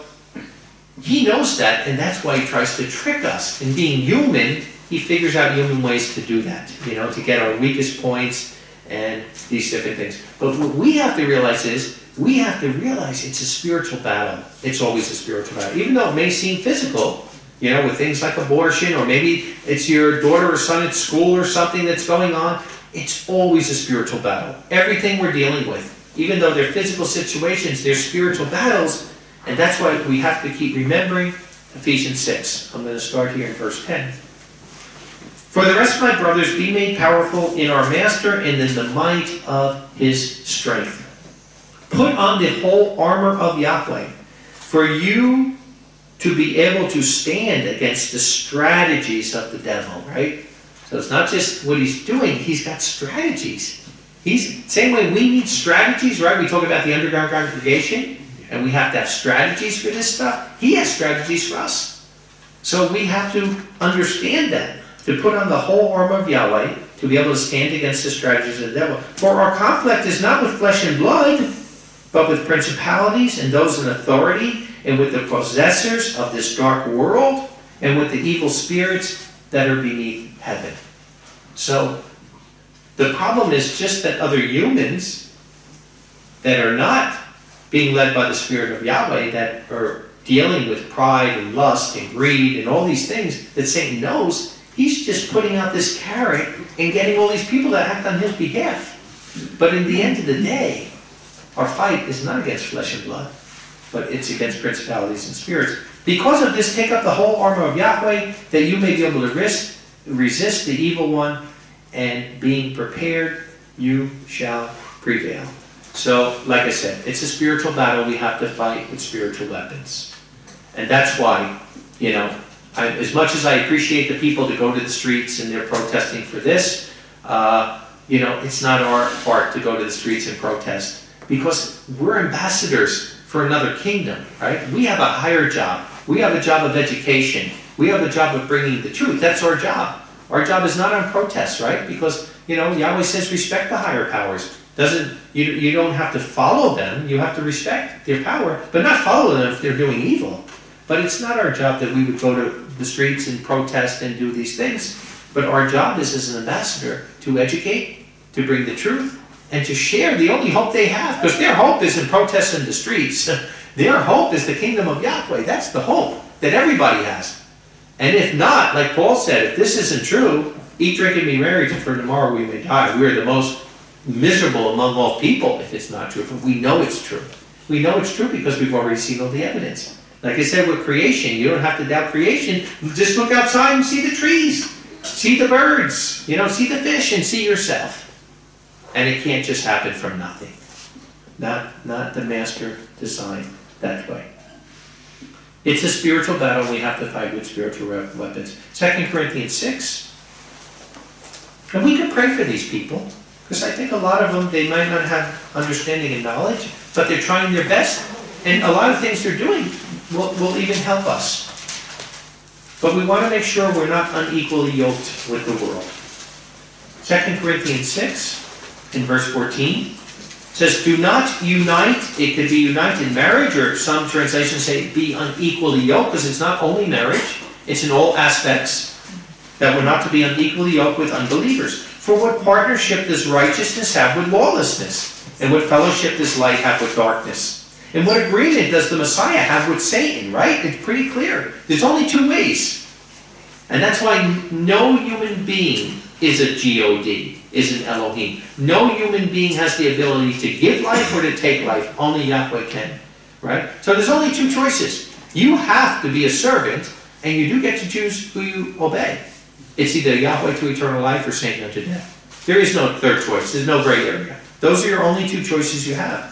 he knows that, and that's why he tries to trick us. In being human, he figures out human ways to do that, to get our weakest points and these different things. But what we have to realize is, we have to realize it's a spiritual battle. It's always a spiritual battle. Even though it may seem physical, with things like abortion, or maybe it's your daughter or son at school or something that's going on, it's always a spiritual battle. Everything we're dealing with, even though they're physical situations, they're spiritual battles, and that's why we have to keep remembering Ephesians 6. I'm going to start here in verse 10. For the rest, my brothers, be made powerful in our Master and in the might of his strength. Put on the whole armor of Yahweh, for you to be able to stand against the strategies of the devil, right? So it's not just what he's doing, he's got strategies. Same way we need strategies, right? We talk about the underground congregation, and we have to have strategies for this stuff. He has strategies for us. So we have to understand that, to put on the whole armor of Yahweh, to be able to stand against the strategies of the devil. For our conflict is not with flesh and blood, but with principalities and those in authority, and with the possessors of this dark world, and with the evil spirits that are beneath heaven. So, the problem is just that other humans that are not being led by the Spirit of Yahweh, that are dealing with pride and lust and greed and all these things that Satan knows, he's just putting out this carrot and getting all these people to act on his behalf. But in the end of the day, our fight is not against flesh and blood, but it's against principalities and spirits. Because of this, take up the whole armor of Yahweh, that you may be able to resist the evil one, and being prepared, you shall prevail. So, like I said, it's a spiritual battle. We have to fight with spiritual weapons. And that's why, as much as I appreciate the people to go to the streets and they're protesting for this, it's not our part to go to the streets and protest, because we're ambassadors for another kingdom, right? We have a higher job. We have a job of education. We have a job of bringing the truth. That's our job. Our job is not on protest, right? Because, Yahweh says respect the higher powers. You don't have to follow them. You have to respect their power, but not follow them if they're doing evil. But it's not our job that we would go to the streets and protest and do these things. But our job is, as an ambassador, to educate, to bring the truth, and to share the only hope they have. Because their hope isn't protests in the streets. Their hope is the kingdom of Yahweh. That's the hope that everybody has. And if not, like Paul said, if this isn't true, eat, drink, and be merry, for tomorrow we may die. We are the most miserable among all people if it's not true. But we know it's true. We know it's true because we've already seen all the evidence. Like I said with creation, you don't have to doubt creation. Just look outside and see the trees. See the birds. See the fish, and see yourself. And it can't just happen from nothing. Not the master design that way. It's a spiritual battle. We have to fight with spiritual weapons. 2 Corinthians 6. And we can pray for these people, because I think a lot of them, they might not have understanding and knowledge, but they're trying their best. And a lot of things they're doing will even help us. But we want to make sure we're not unequally yoked with the world. 2 Corinthians 6, in verse 14. Says, do not unite. It could be unite in marriage, or some translations say be unequally yoked, because it's not only marriage, it's in all aspects, that we're not to be unequally yoked with unbelievers. For what partnership does righteousness have with lawlessness? And what fellowship does light have with darkness? And what agreement does the Messiah have with Satan, right? It's pretty clear. There's only two ways. And that's why no human being is a God, is an Elohim. No human being has the ability to give life or to take life. Only Yahweh can. Right? So there's only two choices. You have to be a servant, and you do get to choose who you obey. It's either Yahweh to eternal life or Satan unto death. There is no third choice. There's no gray area. Those are your only two choices you have.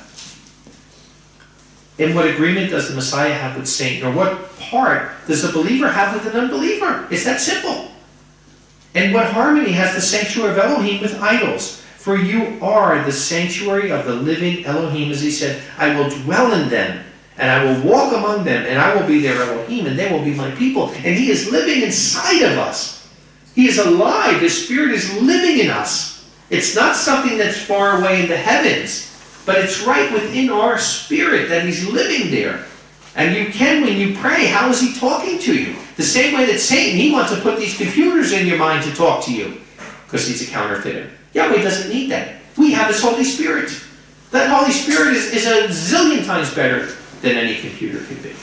And what agreement does the Messiah have with Satan? Or what part does a believer have with an unbeliever? It's that simple. And what harmony has the sanctuary of Elohim with idols? For you are the sanctuary of the living Elohim, as he said, I will dwell in them, and I will walk among them, and I will be their Elohim, and they will be my people. And he is living inside of us. He is alive. His Spirit is living in us. It's not something that's far away in the heavens, but it's right within our spirit that He's living there. And you can, when you pray, how is He talking to you? The same way that Satan, he wants to put these computers in your mind to talk to you, because he's a counterfeiter. Yahweh doesn't need that. We have His Holy Spirit. That Holy Spirit is a zillion times better than any computer could be.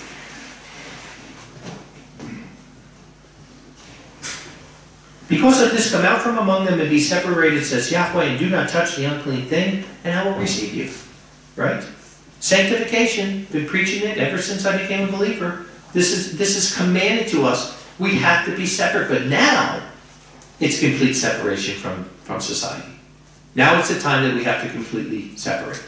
Because of this, come out from among them and be separated, says Yahweh, and do not touch the unclean thing, and I will receive you. Right? Sanctification, been preaching it ever since I became a believer. This is commanded to us. We have to be separate, but now it's complete separation from society. Now it's the time that we have to completely separate.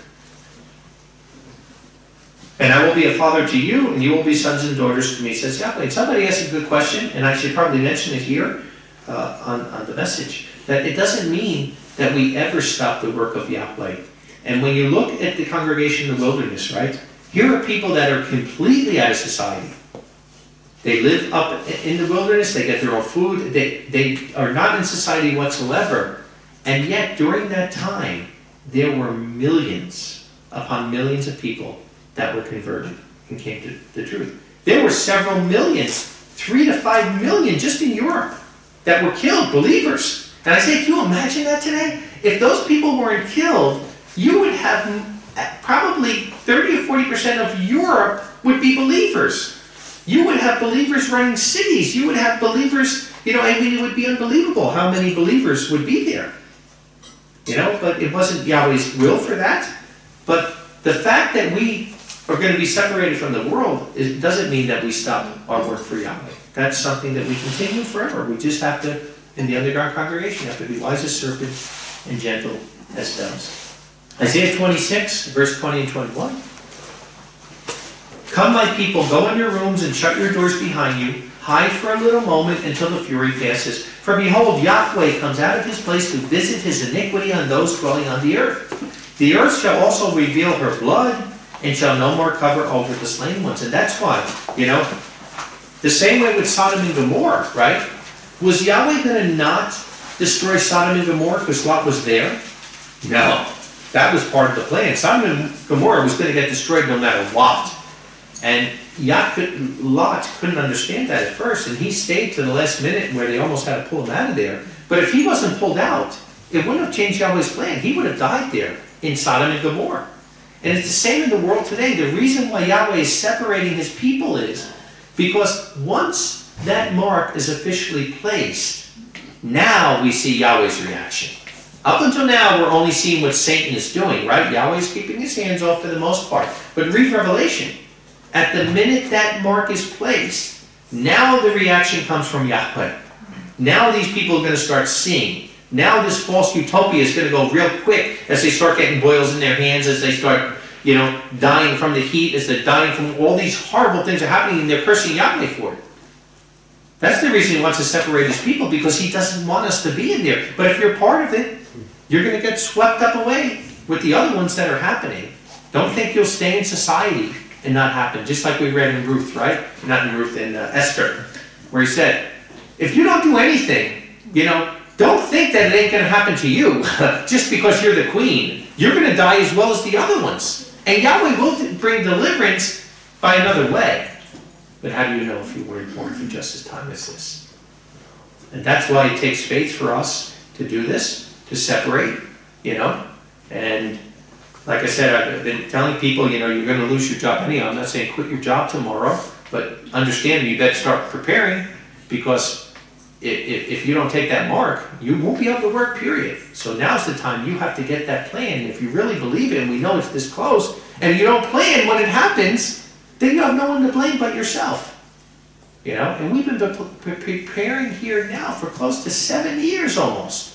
And I will be a father to you, and you will be sons and daughters to me, says Yahweh. Somebody asked a good question, and I should probably mention it here on the message, that it doesn't mean that we ever stop the work of Yahweh. And when you look at the congregation in the wilderness, right, here are people that are completely out of society. They live up in the wilderness, they get their own food, they are not in society whatsoever. And yet, during that time, there were millions upon millions of people that were converted and came to the truth. There were several millions, 3 to 5 million just in Europe, that were killed, believers. And I say, can you imagine that today? If those people weren't killed, you would have probably 30 or 40% of Europe would be believers. You would have believers running cities. You would have believers, I mean, it would be unbelievable how many believers would be there. But it wasn't Yahweh's will for that. But the fact that we are going to be separated from the world, it doesn't mean that we stop our work for Yahweh. That's something that we continue forever. We just have to, in the underground congregation, have to be wise as serpents and gentle as doves. Isaiah 26, verse 20 and 21. Come, my people, go in your rooms and shut your doors behind you. Hide for a little moment until the fury passes. For behold, Yahweh comes out of His place to visit His iniquity on those dwelling on the earth. The earth shall also reveal her blood, and shall no more cover over the slain ones. And that's why, the same way with Sodom and Gomorrah, right? Was Yahweh going to not destroy Sodom and Gomorrah because Lot was there? No. That was part of the plan. Sodom and Gomorrah was going to get destroyed no matter what. And Lot couldn't understand that at first, and he stayed to the last minute where they almost had to pull him out of there. But if he wasn't pulled out, it wouldn't have changed Yahweh's plan. He would have died there in Sodom and Gomorrah. And it's the same in the world today. The reason why Yahweh is separating His people is because once that mark is officially placed, now we see Yahweh's reaction. Up until now, we're only seeing what Satan is doing, right? Yahweh's keeping His hands off for the most part. But read Revelation. At the minute that mark is placed, now the reaction comes from Yahweh. Now these people are going to start seeing. Now this false utopia is going to go real quick as they start getting boils in their hands, as they start, dying from the heat, as they're dying from all these horrible things are happening, and they're cursing Yahweh for it. That's the reason He wants to separate His people, because He doesn't want us to be in there. But if you're part of it, you're going to get swept up away with the other ones that are happening. Don't think you'll stay in society and not happen. Just like we read in Ruth, right? Not in Ruth, in Esther, where he said, if you don't do anything, don't think that it ain't going to happen to you just because you're the queen. You're going to die as well as the other ones. And Yahweh will bring deliverance by another way. But how do you know if you weren't born for just as time as this? And that's why it takes faith for us to do this, to separate, And like I said, I've been telling people, you're going to lose your job anyhow. I'm not saying quit your job tomorrow, but understand you better start preparing, because if you don't take that mark, you won't be able to work, period. So now's the time you have to get that plan. If you really believe it, and we know it's this close, and you don't plan when it happens, then you have no one to blame but yourself. And we've been preparing here now for close to 7 years almost.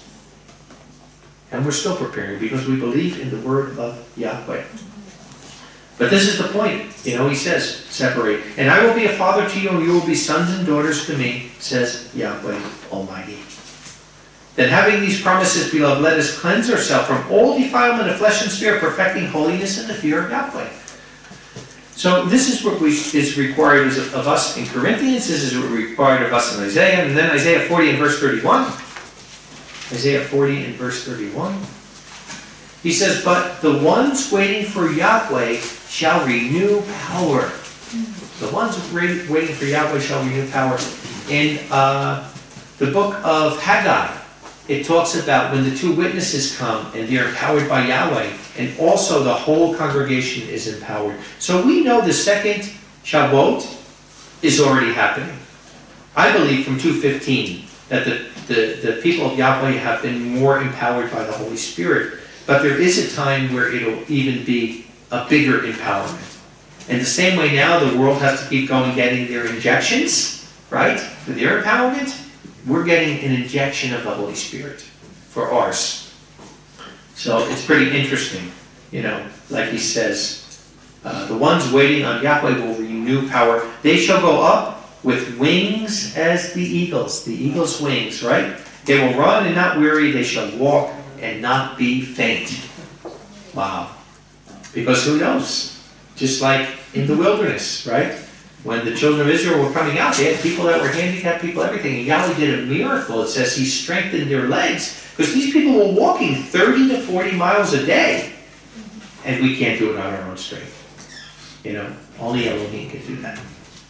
And we're still preparing because we believe in the word of Yahweh. But this is the point. He says, separate. And I will be a father to you, and you will be sons and daughters to me, says Yahweh Almighty. Then having these promises, beloved, let us cleanse ourselves from all defilement of flesh and spirit, perfecting holiness in the fear of Yahweh. So this is what is required of us in Corinthians. This is what required of us in Isaiah. And then Isaiah 40 and verse 31. Isaiah 40 and verse 31. He says, but the ones waiting for Yahweh shall renew power. The ones waiting for Yahweh shall renew power. In the book of Haggai, it talks about when the two witnesses come and they're empowered by Yahweh, and also the whole congregation is empowered. So we know the second Shavuot is already happening. I believe from 2:15 that the people of Yahweh have been more empowered by the Holy Spirit. But there is a time where it'll even be a bigger empowerment. And the same way now the world has to keep going getting their injections, right? For their empowerment, we're getting an injection of the Holy Spirit for ours. So it's pretty interesting, you know, like he says, the ones waiting on Yahweh will renew power. They shall go up with wings as the eagle's wings, right? They will run and not weary, they shall walk and not be faint. Wow. Because who knows? Just like in the wilderness, right? When the children of Israel were coming out, they had people that were handicapped, people, everything. And Yahweh did a miracle. It says he strengthened their legs. Because these people were walking 30 to 40 miles a day. And we can't do it on our own strength. You know, only Elohim can do that.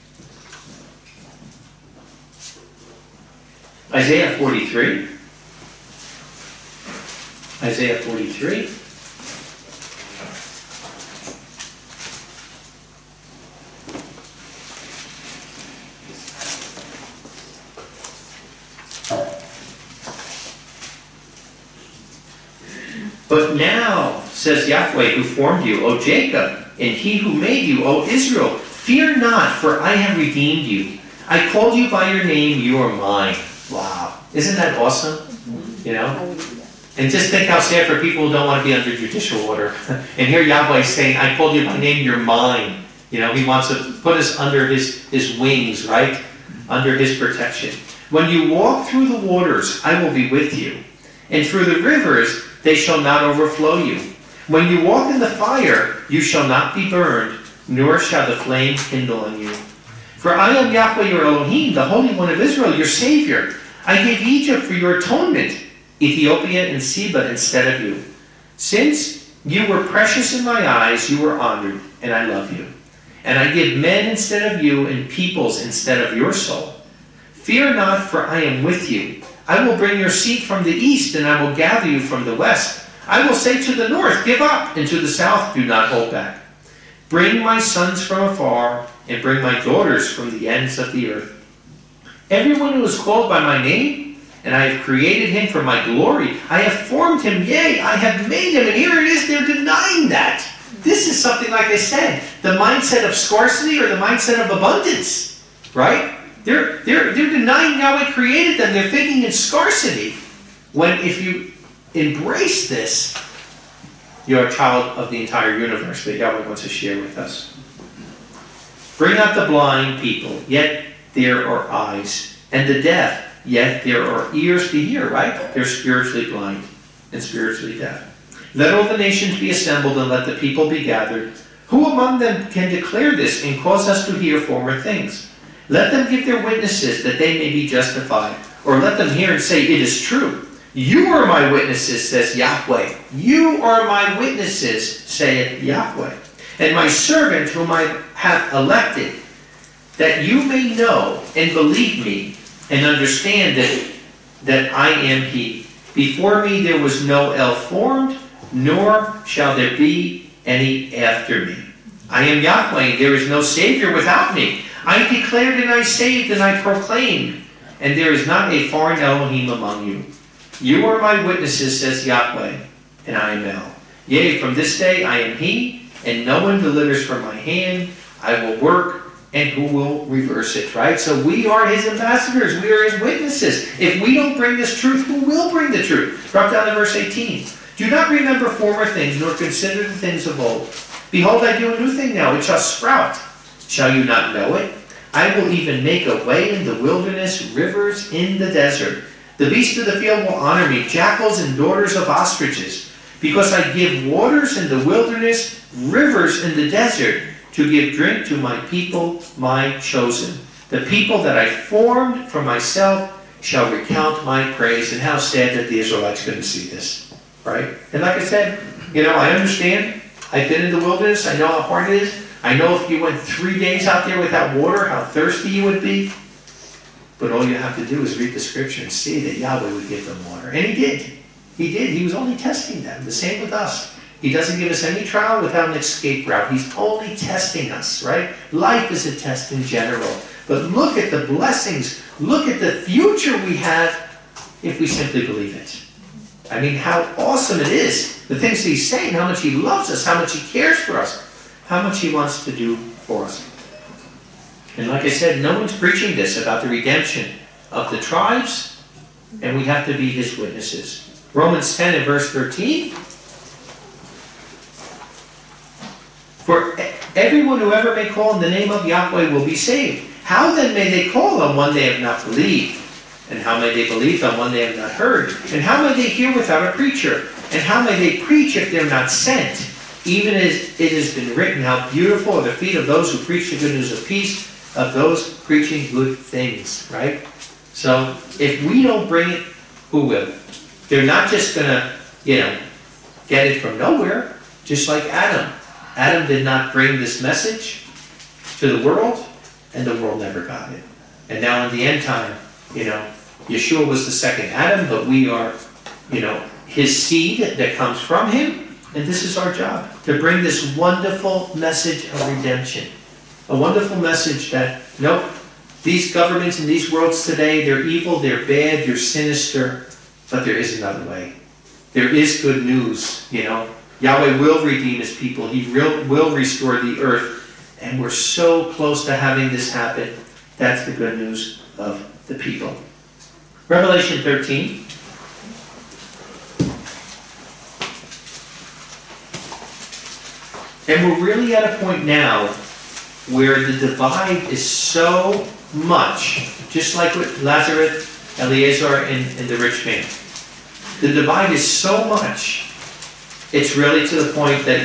Isaiah 43. Isaiah 43. But now, says Yahweh, who formed you, O Jacob, and he who made you, O Israel, fear not, for I have redeemed you. I called you by your name, you are mine. Wow. Isn't that awesome? You know? And just think how sad for people who don't want to be under judicial order. And here Yahweh is saying, I called you by name, you're mine. You know, he wants to put us under his wings, right? Under his protection. When you walk through the waters, I will be with you. And through the rivers, they shall not overflow you. When you walk in the fire, you shall not be burned, nor shall the flame kindle on you. For I am Yahweh your Elohim, the Holy One of Israel, your Savior. I gave Egypt for your atonement, Ethiopia and Seba instead of you. Since you were precious in my eyes, you were honored, and I love you. And I give men instead of you, and peoples instead of your soul. Fear not, for I am with you. I will bring your seed from the east, and I will gather you from the west. I will say to the north, give up, and to the south, do not hold back. Bring my sons from afar, and bring my daughters from the ends of the earth. Everyone who is called by my name, and I have created him for my glory. I have formed him, yea, I have made him, and here it is, they're denying that. This is something, like I said, the mindset of scarcity or the mindset of abundance, right? They're denying Yahweh created them. They're thinking in scarcity. When if you embrace this, you're a child of the entire universe that Yahweh wants to share with us. Bring out the blind people, yet there are eyes. And the deaf, yet there are ears to hear, right? They're spiritually blind and spiritually deaf. Let all the nations be assembled and let the people be gathered. Who among them can declare this and cause us to hear former things? Let them give their witnesses that they may be justified. Or let them hear and say, it is true. You are my witnesses, says Yahweh. You are my witnesses, saith Yahweh. And my servant whom I have elected, that you may know and believe me and understand that I am he. Before me there was no El formed, nor shall there be any after me. I am Yahweh, there is no Savior without me. I declared and I saved and I proclaimed, and there is not a foreign Elohim among you. You are my witnesses, says Yahweh, and I am El. Yea, from this day I am he, and no one delivers from my hand. I will work, and who will reverse it, right? So we are his ambassadors. We are his witnesses. If we don't bring this truth, who will bring the truth? Drop down to verse 18. Do not remember former things, nor consider the things of old. Behold, I do a new thing now. It shall sprout. Shall you not know it? I will even make a way in the wilderness, rivers in the desert. The beasts of the field will honor me, jackals and daughters of ostriches. Because I give waters in the wilderness, rivers in the desert. to give drink to my people, my chosen. The people that I formed for myself shall recount my praise. And how sad that the Israelites couldn't see this, right? And like I said, I understand. I've been in the wilderness. I know how hard it is. I know if you went 3 days out there without water, how thirsty you would be. But all you have to do is read the scripture and see that Yahweh would give them water. And he did. He did. He was only testing them. The same with us. He doesn't give us any trial without an escape route. He's only testing us, right? Life is a test in general. But look at the blessings. Look at the future we have if we simply believe it. I mean, how awesome it is. The things he's saying, how much he loves us, how much he cares for us, how much he wants to do for us. And like I said, no one's preaching this about the redemption of the tribes, and we have to be his witnesses. Romans 10 and verse 13. For everyone who ever may call on the name of Yahweh will be saved. How then may they call on one they have not believed? And how may they believe on one they have not heard? And how may they hear without a preacher? And how may they preach if they're not sent? Even as it has been written, how beautiful are the feet of those who preach the good news of peace, of those preaching good things, right? So if we don't bring it, who will? They're not just going to, get it from nowhere, just like Adam. Adam did not bring this message to the world, and the world never got it. And now in the end time, Yeshua was the second Adam, but we are, his seed that comes from him. And this is our job, to bring this wonderful message of redemption. A wonderful message that, nope, these governments in these worlds today, they're evil, they're bad, they're sinister, but there is another way. There is good news, Yahweh will redeem his people. He will restore the earth. And we're so close to having this happen. That's the good news of the people. Revelation 13. And we're really at a point now where the divide is so much, just like with Lazarus, Eliezer, and the rich man. The divide is so much, it's really to the point that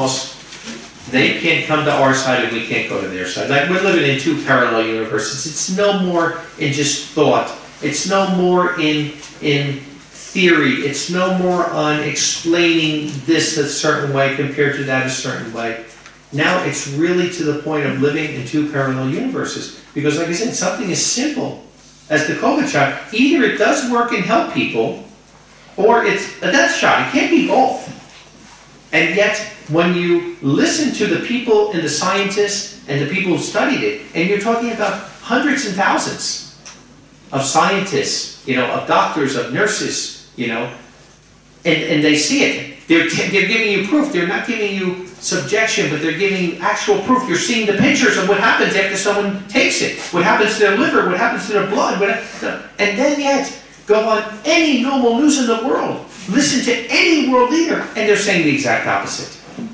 they can't come to our side and we can't go to their side. Like we're living in two parallel universes. It's no more in just thought. It's no more in theory. It's no more on explaining this a certain way compared to that a certain way. Now it's really to the point of living in two parallel universes. Because like I said, something as simple as the COVID shot, either it does work and help people, or it's a death shot. It can't be both. And yet, when you listen to the people and the scientists and the people who studied it, and you're talking about hundreds and thousands of scientists, of doctors, of nurses, and they see it. They're giving you proof. They're not giving you subjection, but they're giving you actual proof. You're seeing the pictures of what happens after someone takes it, what happens to their liver, what happens to their blood, and then yet go on any normal news in the world. Listen to any world leader, and they're saying the exact opposite.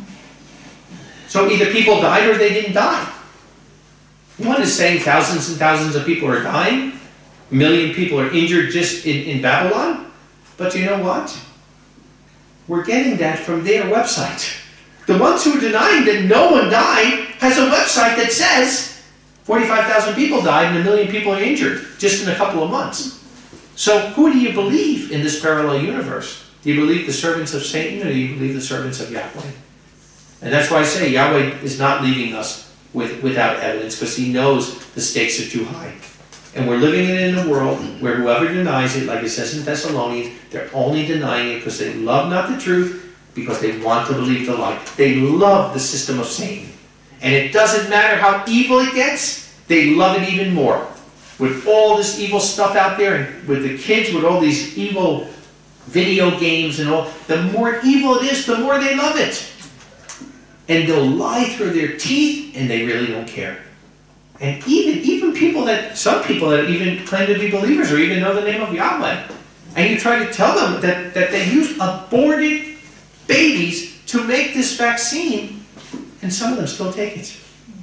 So either people died or they didn't die. One is saying thousands and thousands of people are dying. A million people are injured just in Babylon. But you know what? We're getting that from their website. The ones who are denying that no one died has a website that says 45,000 people died and 1 million people are injured just in a couple of months. So who do you believe in this parallel universe? Do you believe the servants of Satan, or do you believe the servants of Yahweh? And that's why I say Yahweh is not leaving us without evidence, because he knows the stakes are too high. And we're living in a world where whoever denies it, like it says in Thessalonians, they're only denying it because they love not the truth, because they want to believe the lie. They love the system of Satan. And it doesn't matter how evil it gets, they love it even more. With all this evil stuff out there, and with the kids, with all these evil video games and all, the more evil it is, the more they love it. And they'll lie through their teeth, and they really don't care. And even some people that even claim to be believers or even know the name of Yahweh, and you try to tell them that they use aborted babies to make this vaccine, and some of them still take it.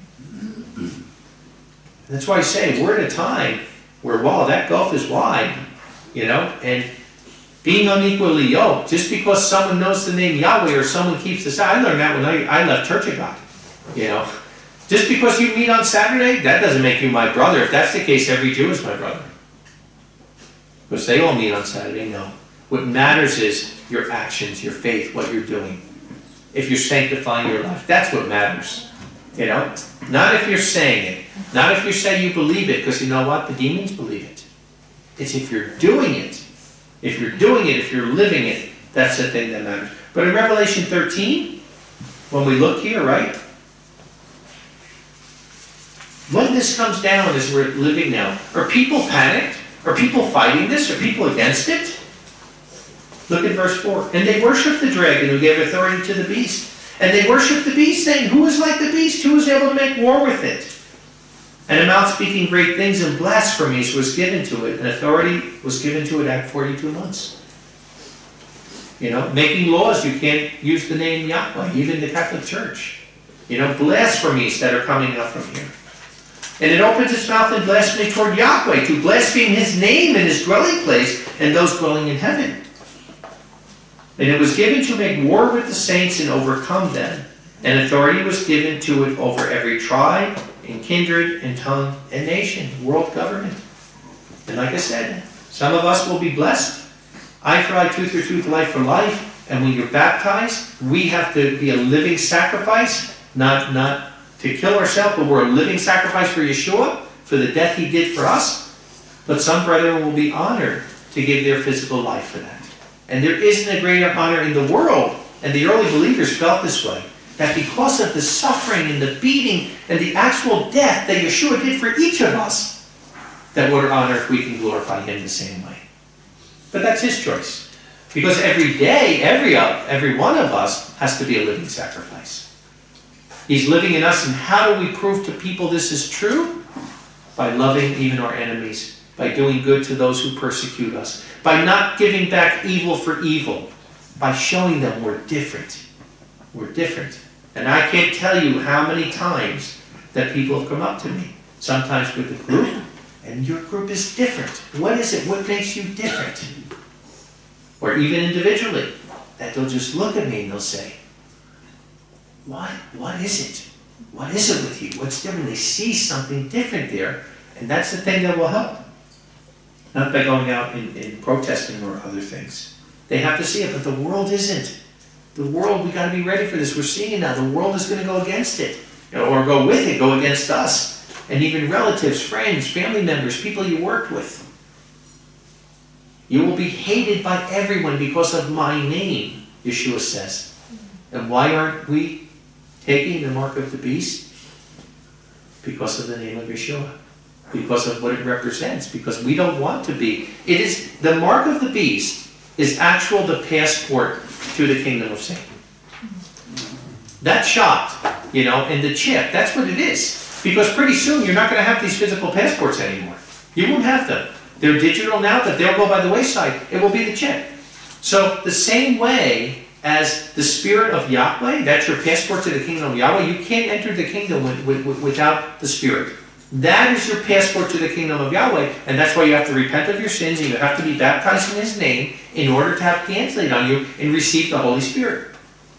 That's why I say we're at a time where, wow, that gulf is wide, and being unequally yoked, just because someone knows the name Yahweh or someone keeps this out. I learned that when I left Church of God. Just because you meet on Saturday, that doesn't make you my brother. If that's the case, every Jew is my brother. Because they all meet on Saturday, no. What matters is your actions, your faith, what you're doing. If you're sanctifying your life, that's what matters. You know? Not if you're saying it. Not if you say you believe it, because you know what? The demons believe it. It's if you're doing it. If you're doing it, if you're living it, that's the thing that matters. But in Revelation 13, when we look here, right? When this comes down as we're living now, are people panicked? Are people fighting this? Are people against it? Look at verse 4. And they worshiped the dragon who gave authority to the beast. And they worshiped the beast, saying, who is like the beast? Who is able to make war with it? And a mouth speaking great things and blasphemies was given to it. And authority was given to it at 42 months. You know, making laws, you can't use the name Yahweh, even the Catholic Church. You know, blasphemies that are coming up from here. And it opens its mouth in blasphemy toward Yahweh, to blaspheme his name and his dwelling place, and those dwelling in heaven. And it was given to make war with the saints and overcome them. And authority was given to it over every tribe, and kindred, and tongue, and nation, world government. And like I said, some of us will be blessed. Eye for eye, tooth for tooth, life for life. And when you're baptized, we have to be a living sacrifice, not to kill ourselves, but we're a living sacrifice for Yeshua, for the death he did for us. But some brethren will be honored to give their physical life for that. And there isn't a greater honor in the world, and the early believers felt this way, that because of the suffering and the beating and the actual death that Yeshua did for each of us, that what an honor if we can glorify him the same way. But that's his choice. Because every day, every one of us has to be a living sacrifice. He's living in us, and how do we prove to people this is true? By loving even our enemies, by doing good to those who persecute us, by not giving back evil for evil, by showing them we're different. We're different. And I can't tell you how many times that people have come up to me, sometimes with the group, and your group is different. What is it? What makes you different? Or even individually, that they'll just look at me and they'll say, What is it? What is it with you? What's different? They see something different there, and that's the thing that will help. Not by going out and protesting or other things. They have to see it, but the world isn't. The world, we got to be ready for this. We're seeing it now. The world is going to go against it, or go with it, go against us. And even relatives, friends, family members, people you worked with. You will be hated by everyone because of my name, Yeshua says. And why aren't we taking the mark of the beast? Because of the name of Yeshua. Because of what it represents. Because we don't want to be. It is, the mark of the beast is the passport to the kingdom of Satan. That shot, and the chip, that's what it is. Because pretty soon you're not going to have these physical passports anymore. You won't have them. They're digital now, but they'll go by the wayside. It will be the chip. So the same way as the Spirit of Yahweh, that's your passport to the kingdom of Yahweh, you can't enter the kingdom without the Spirit. That is your passport to the kingdom of Yahweh, and that's why you have to repent of your sins, and you have to be baptized in his name in order to have hands laid on you and receive the Holy Spirit.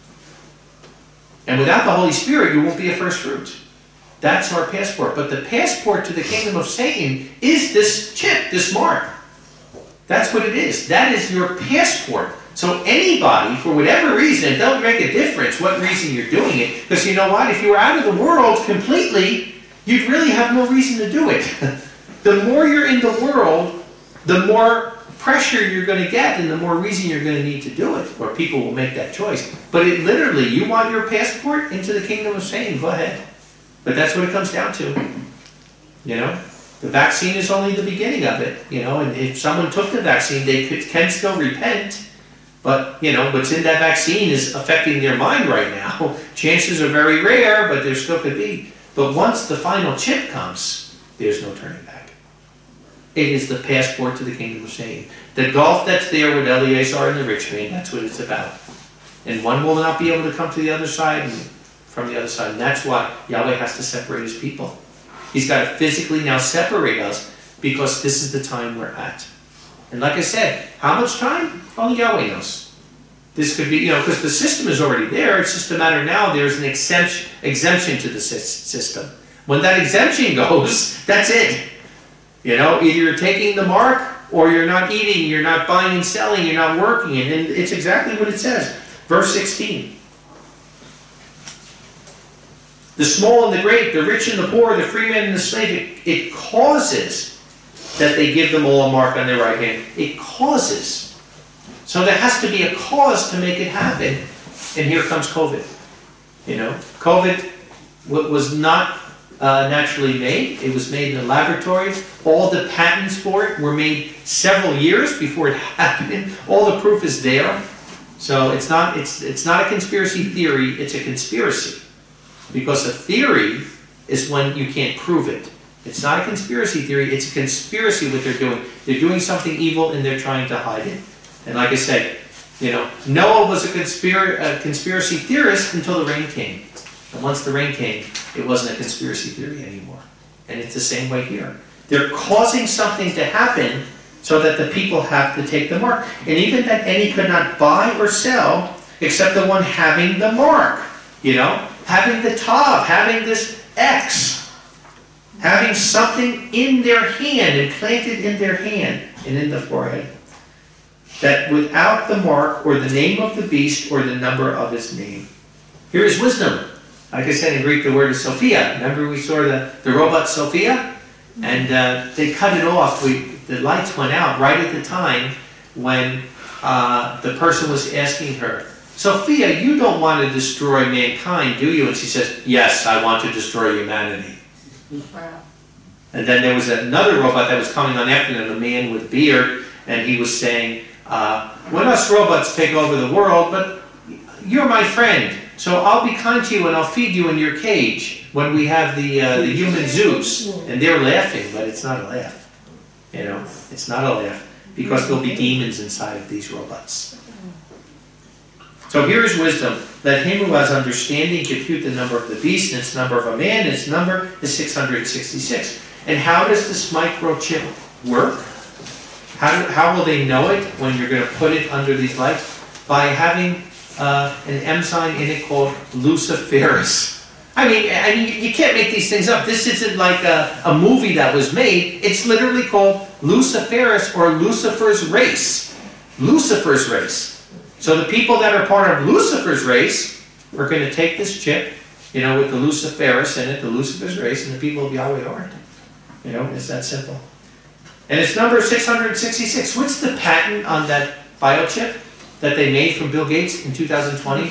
And without the Holy Spirit, you won't be a first fruit. That's our passport. But the passport to the kingdom of Satan is this chip, this mark. That's what it is. That is your passport. So anybody, for whatever reason, it don't make a difference what reason you're doing it. Because you know what? If you were out of the world completely, you'd really have no reason to do it. The more you're in the world, the more pressure you're going to get and the more reason you're going to need to do it. Or people will make that choice. But it literally, you want your passport into the kingdom of Satan, go ahead. But that's what it comes down to. The vaccine is only the beginning of it. And if someone took the vaccine, they can still repent. But, what's in that vaccine is affecting their mind right now. Chances are very rare, but there still could be. But once the final chip comes, there's no turning back. It is the passport to the kingdom of Satan. The gulf that's there with Eleazar and the rich man, that's what it's about. And one will not be able to come to the other side and from the other side. And that's why Yahweh has to separate his people. He's got to physically now separate us because this is the time we're at. And like I said, how much time? Only Yahweh knows. This could be, you know, because the system is already there. It's just a matter now there's an exemption to the system. When that exemption goes, that's it. You know, either you're taking the mark or you're not eating, you're not buying and selling, you're not working. And it's exactly what it says. Verse 16. The small and the great, the rich and the poor, the free man and the slave, it causes that they give them all a mark on their right hand. It causes. So there has to be a cause to make it happen. And here comes COVID. You know, COVID was not naturally made. It was made in a laboratory. All the patents for it were made several years before it happened. All the proof is there. So it's not a conspiracy theory, it's a conspiracy. Because a theory is when you can't prove it. It's not a conspiracy theory, it's a conspiracy what they're doing. They're doing something evil and they're trying to hide it. And like I said, you know, Noah was a conspiracy theorist until the rain came. And once the rain came, it wasn't a conspiracy theory anymore. And it's the same way here. They're causing something to happen so that the people have to take the mark. And even that any could not buy or sell except the one having the mark. You know, having the tav, having this X. Having something in their hand, implanted in their hand and in the forehead. That without the mark or the name of the beast or the number of his name. Here is wisdom. Like I said in Greek, the word is Sophia. Remember we saw the robot Sophia? And they cut it off. The lights went out right at the time when the person was asking her, Sophia, you don't want to destroy mankind, do you? And she says, yes, I want to destroy humanity. Wow. And then there was another robot that was coming on after them, a man with beard, and he was saying, when us robots take over the world, but you're my friend, so I'll be kind to you and I'll feed you in your cage when we have the human Zeus. And they're laughing, but it's not a laugh. You know, it's not a laugh, because there'll be demons inside of these robots. So here is wisdom. Let him who has understanding compute the number of the beast, and its number of a man, and its number is 666. And how does this microchip work? How will they know it when you're going to put it under these lights? By having an enzyme in it called luciferase. I mean, you can't make these things up. This isn't like a movie that was made. It's literally called luciferase, or Lucifer's race. Lucifer's race. So the people that are part of Lucifer's race are going to take this chip, you know, with the luciferase in it, the Lucifer's race, and the people of Yahweh aren't. You know, it's that simple. And it's number 666. What's the patent on that biochip that they made from Bill Gates in 2020?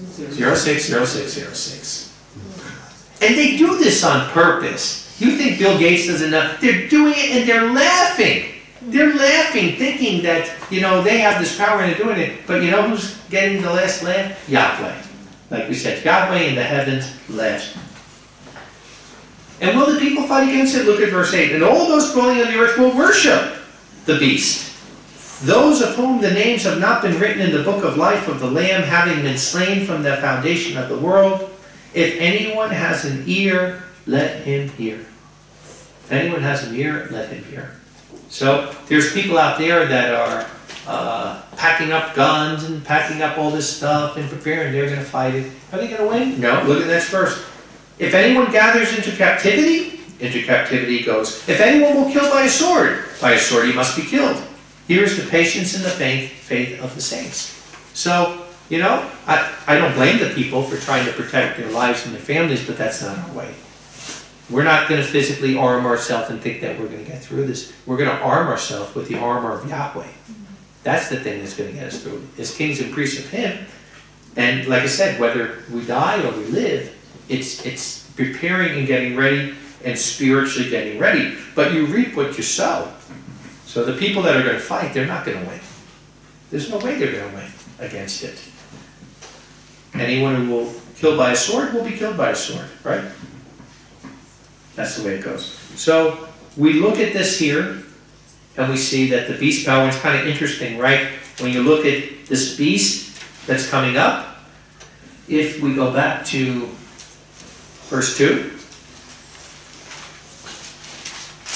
060606. And they do this on purpose. You think Bill Gates doesn't know? They're doing it and they're laughing. They're laughing, thinking that, you know, they have this power and they're doing it. But you know who's getting the last laugh? Yahweh. Like we said, Yahweh in the heavens laughs. And will the people fight against it? Look at verse 8. And all those dwelling on the earth will worship the beast. Those of whom the names have not been written in the book of life of the Lamb, having been slain from the foundation of the world. If anyone has an ear, let him hear. If anyone has an ear, let him hear. So there's people out there that are packing up guns and packing up all this stuff and preparing. They're going to fight it. Are they going to win? No. Look at the next verse. If anyone gathers into captivity he goes. If anyone will kill by a sword he must be killed. Here's the patience and the faith of the saints. So, you know, I don't blame the people for trying to protect their lives and their families, but that's not our way. We're not going to physically arm ourselves and think that we're going to get through this. We're going to arm ourselves with the armor of Yahweh. That's the thing that's going to get us through. As kings and priests of Him. And like I said, whether we die or we live, it's preparing and getting ready and spiritually getting ready. But you reap what you sow. So the people that are going to fight, they're not going to win. There's no way they're going to win against it. Anyone who will kill by a sword will be killed by a sword, right? That's the way it goes. So we look at this here, and we see that the beast power is kind of interesting, right? When you look at this beast that's coming up, if we go back to verse 2,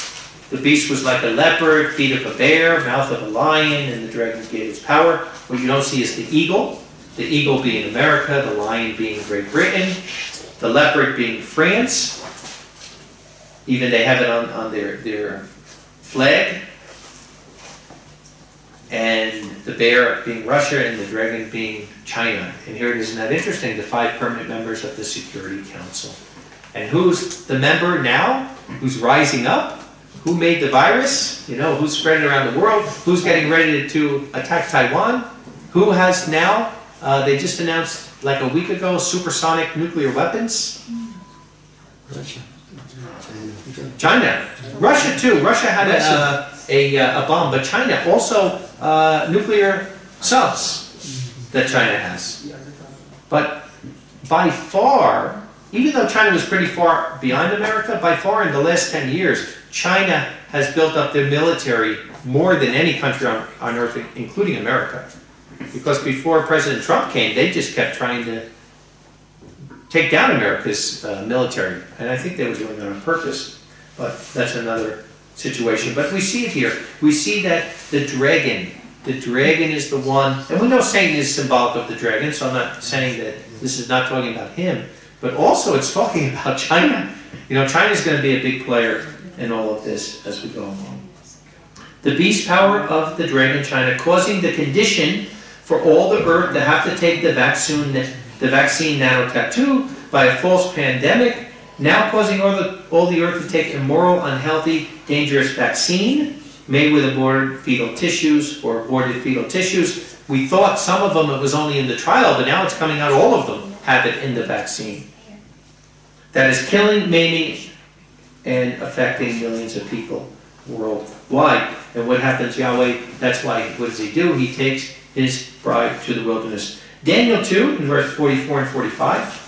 The beast was like a leopard, feet of a bear, mouth of a lion, and the dragon gave its power. What you don't see is the eagle being America, the lion being Great Britain, the leopard being France. Even they have it on their flag. And the bear being Russia and the dragon being China. And here it is, isn't that interesting? The 5 permanent members of the Security Council. And who's the member now? Who's rising up? Who made the virus? You know, who's spreading around the world? Who's getting ready to attack Taiwan? Who has now, they just announced like a week ago, supersonic nuclear weapons? Russia. China. Russia too. Russia had a bomb, but China also nuclear subs that China has. But by far, even though China was pretty far behind America, by far in the last 10 years, China has built up their military more than any country on earth, including America. Because before President Trump came, they just kept trying to take down America's military. And I think they were doing that on purpose. But that's another situation. But we see it here. We see that the dragon is the one, and we know Satan is symbolic of the dragon, so I'm not saying that this is not talking about him, but also it's talking about China. You know, China's going to be a big player in all of this as we go along. The beast power of the dragon, China, causing the condition for all the earth to have to take the vaccine nanotech 2 by a false pandemic, now causing all the earth to take immoral, unhealthy, dangerous vaccine made with aborted fetal tissues or aborted fetal tissues. We thought some of them it was only in the trial, but now it's coming out all of them have it in the vaccine. That is killing, maiming, and affecting millions of people worldwide. And what happens, Yahweh, that's why, what does he do? He takes his bride to the wilderness. Daniel 2, in verse 44 and 45.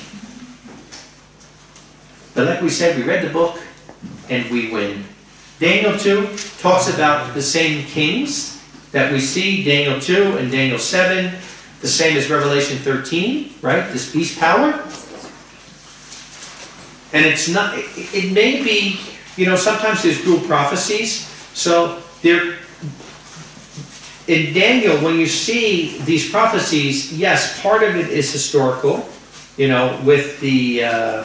But like we said, we read the book, and we win. Daniel 2 talks about the same kings that we see, Daniel 2 and Daniel 7, the same as Revelation 13, right? This beast power. And it's not, it may be, you know, sometimes there's dual prophecies. So there, in Daniel, when you see these prophecies, yes, part of it is historical, you know, with the,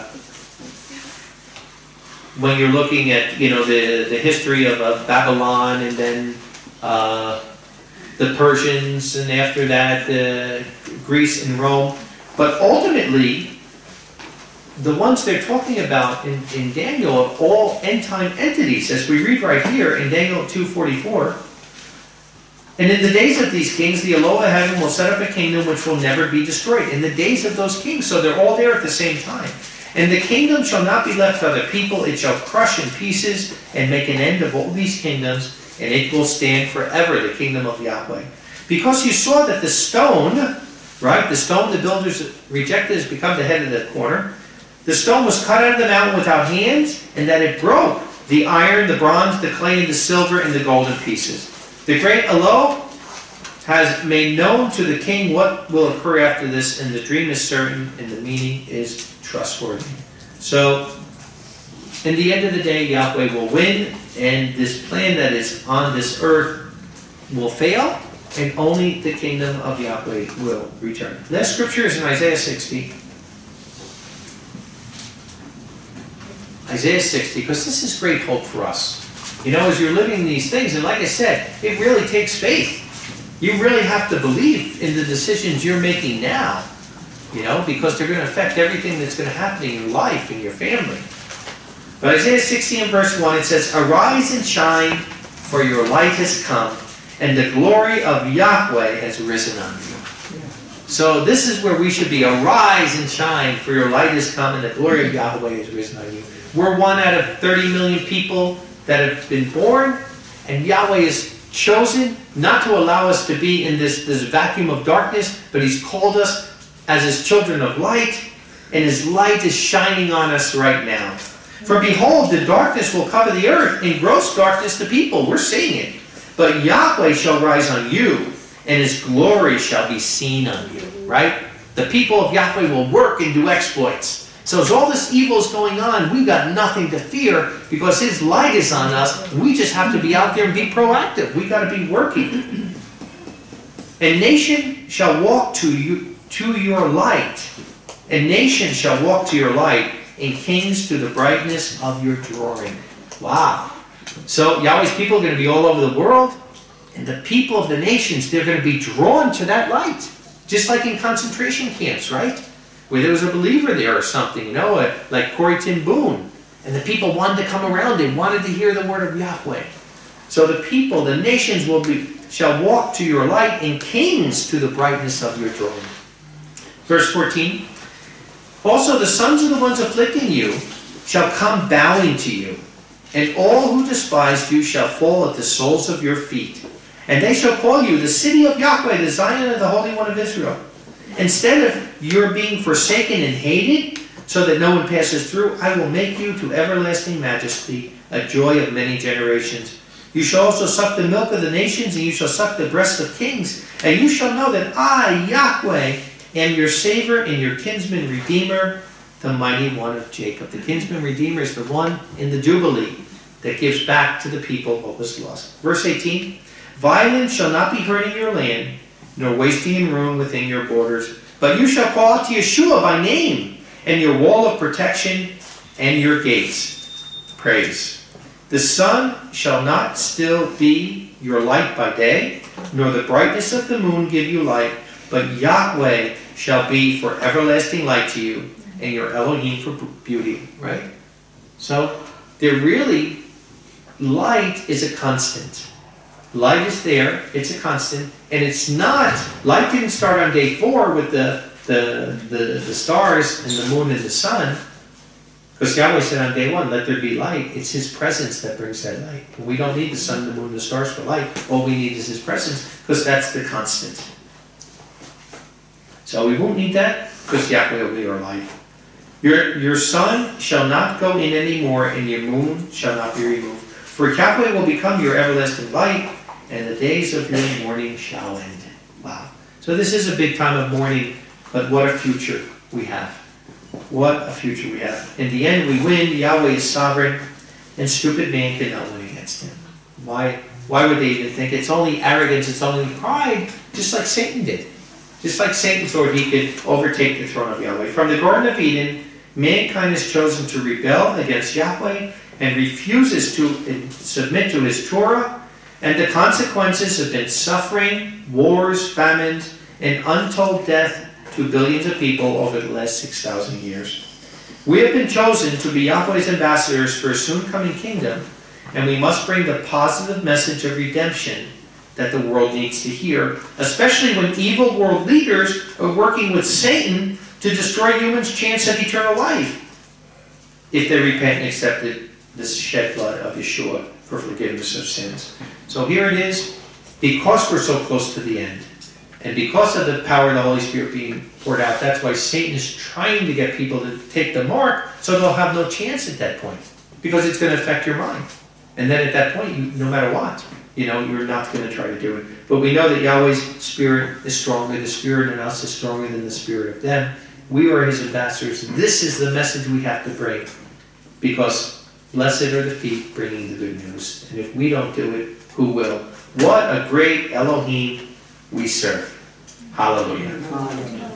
when you're looking at, you know, the history of Babylon, and then the Persians, and after that Greece and Rome. But ultimately, the ones they're talking about in Daniel are all end-time entities, as we read right here in Daniel 2:44. And in the days of these kings, the Eloah heaven will set up a kingdom which will never be destroyed. In the days of those kings, so they're all there at the same time. And the kingdom shall not be left to other people. It shall crush in pieces and make an end of all these kingdoms, and it will stand forever, the kingdom of Yahweh. Because you saw that the stone, right, the stone the builders rejected has become the head of the corner. The stone was cut out of the mountain without hands, and that it broke the iron, the bronze, the clay, and the silver, and the golden pieces. The great Eloah has made known to the king what will occur after this, and the dream is certain, and the meaning is trustworthy. So, in the end of the day, Yahweh will win, and this plan that is on this earth will fail, and only the kingdom of Yahweh will return. Last scripture is in Isaiah 60. Isaiah 60, because this is great hope for us. You know, as you're living these things, and like I said, it really takes faith. You really have to believe in the decisions you're making now, you know, because they're going to affect everything that's going to happen in your life, in your family. But Isaiah 60 and verse 1, it says, "Arise and shine, for your light has come, and the glory of Yahweh has risen on you." So this is where we should be. Arise and shine, for your light has come, and the glory of Yahweh has risen on you. We're 1 out of 30 million people that have been born, and Yahweh has chosen not to allow us to be in this vacuum of darkness, but He's called us as His children of light, and His light is shining on us right now. For behold, the darkness will cover the earth, and gross darkness the people. We're seeing it. But Yahweh shall rise on you, and His glory shall be seen on you. Right? The people of Yahweh will work and do exploits. So as all this evil is going on, we've got nothing to fear because his light is on us. We just have to be out there and be proactive. We've got to be working. And nation shall walk to your light. And nation shall walk to your light, and kings to the brightness of your drawing. Wow. So Yahweh's people are going to be all over the world, and the people of the nations, they're going to be drawn to that light. Just like in concentration camps, right? Where there was a believer there or something, you know, like Corrie ten Boom. And the people wanted to come around, they wanted to hear the word of Yahweh. So the people, the nations shall walk to your light, and kings to the brightness of your drawing. Verse 14. Also the sons of the ones afflicting you shall come bowing to you, and all who despised you shall fall at the soles of your feet. And they shall call you the city of Yahweh, the Zion of the Holy One of Israel. Instead of your being forsaken and hated, so that no one passes through, I will make you to everlasting majesty, a joy of many generations. You shall also suck the milk of the nations, and you shall suck the breasts of kings. And you shall know that I, Yahweh, am your Savior and your kinsman Redeemer, the mighty one of Jacob. The kinsman Redeemer is the one in the Jubilee that gives back to the people what was lost. Verse 18. Violence shall not be heard in your land, nor wasting and ruin within your borders. But you shall call out to Yeshua by name, and your wall of protection, and your gates. Praise. The sun shall not still be your light by day, nor the brightness of the moon give you light, but Yahweh shall be for everlasting light to you, and your Elohim for beauty. Right? So, light is a constant. Light is there, it's a constant, and it's not, light didn't start on day 4 with the stars and the moon and the sun, because Yahweh said on day 1, let there be light. It's his presence that brings that light. And we don't need the sun, the moon, and the stars for light. All we need is his presence, because that's the constant. So we won't need that, because Yahweh will be our light. Your sun shall not go in any more, and your moon shall not be removed. For Yahweh will become your everlasting light, and the days of your mourning shall end. Wow. So this is a big time of mourning, but what a future we have. What a future we have. In the end, we win. Yahweh is sovereign, and stupid man cannot win against him. Why would they even think? It's only arrogance, it's only pride, just like Satan did. Just like Satan thought he could overtake the throne of Yahweh. From the Garden of Eden, mankind has chosen to rebel against Yahweh and refuses to submit to his Torah, and the consequences have been suffering, wars, famines, and untold death to billions of people over the last 6,000 years. We have been chosen to be Yahweh's ambassadors for a soon-coming kingdom, and we must bring the positive message of redemption that the world needs to hear, especially when evil world leaders are working with Satan to destroy humans' chance of eternal life if they repent and accept the shed blood of Yeshua for forgiveness of sins. So here it is, because we're so close to the end, and because of the power of the Holy Spirit being poured out, that's why Satan is trying to get people to take the mark, so they'll have no chance at that point, because it's going to affect your mind. And then at that point, no matter what, you're not going to try to do it. But we know that Yahweh's Spirit is stronger. The Spirit in us is stronger than the Spirit of them. We are his ambassadors. This is the message we have to bring, because blessed are the feet bringing the good news. And if we don't do it, who will? What a great Elohim we serve. Hallelujah.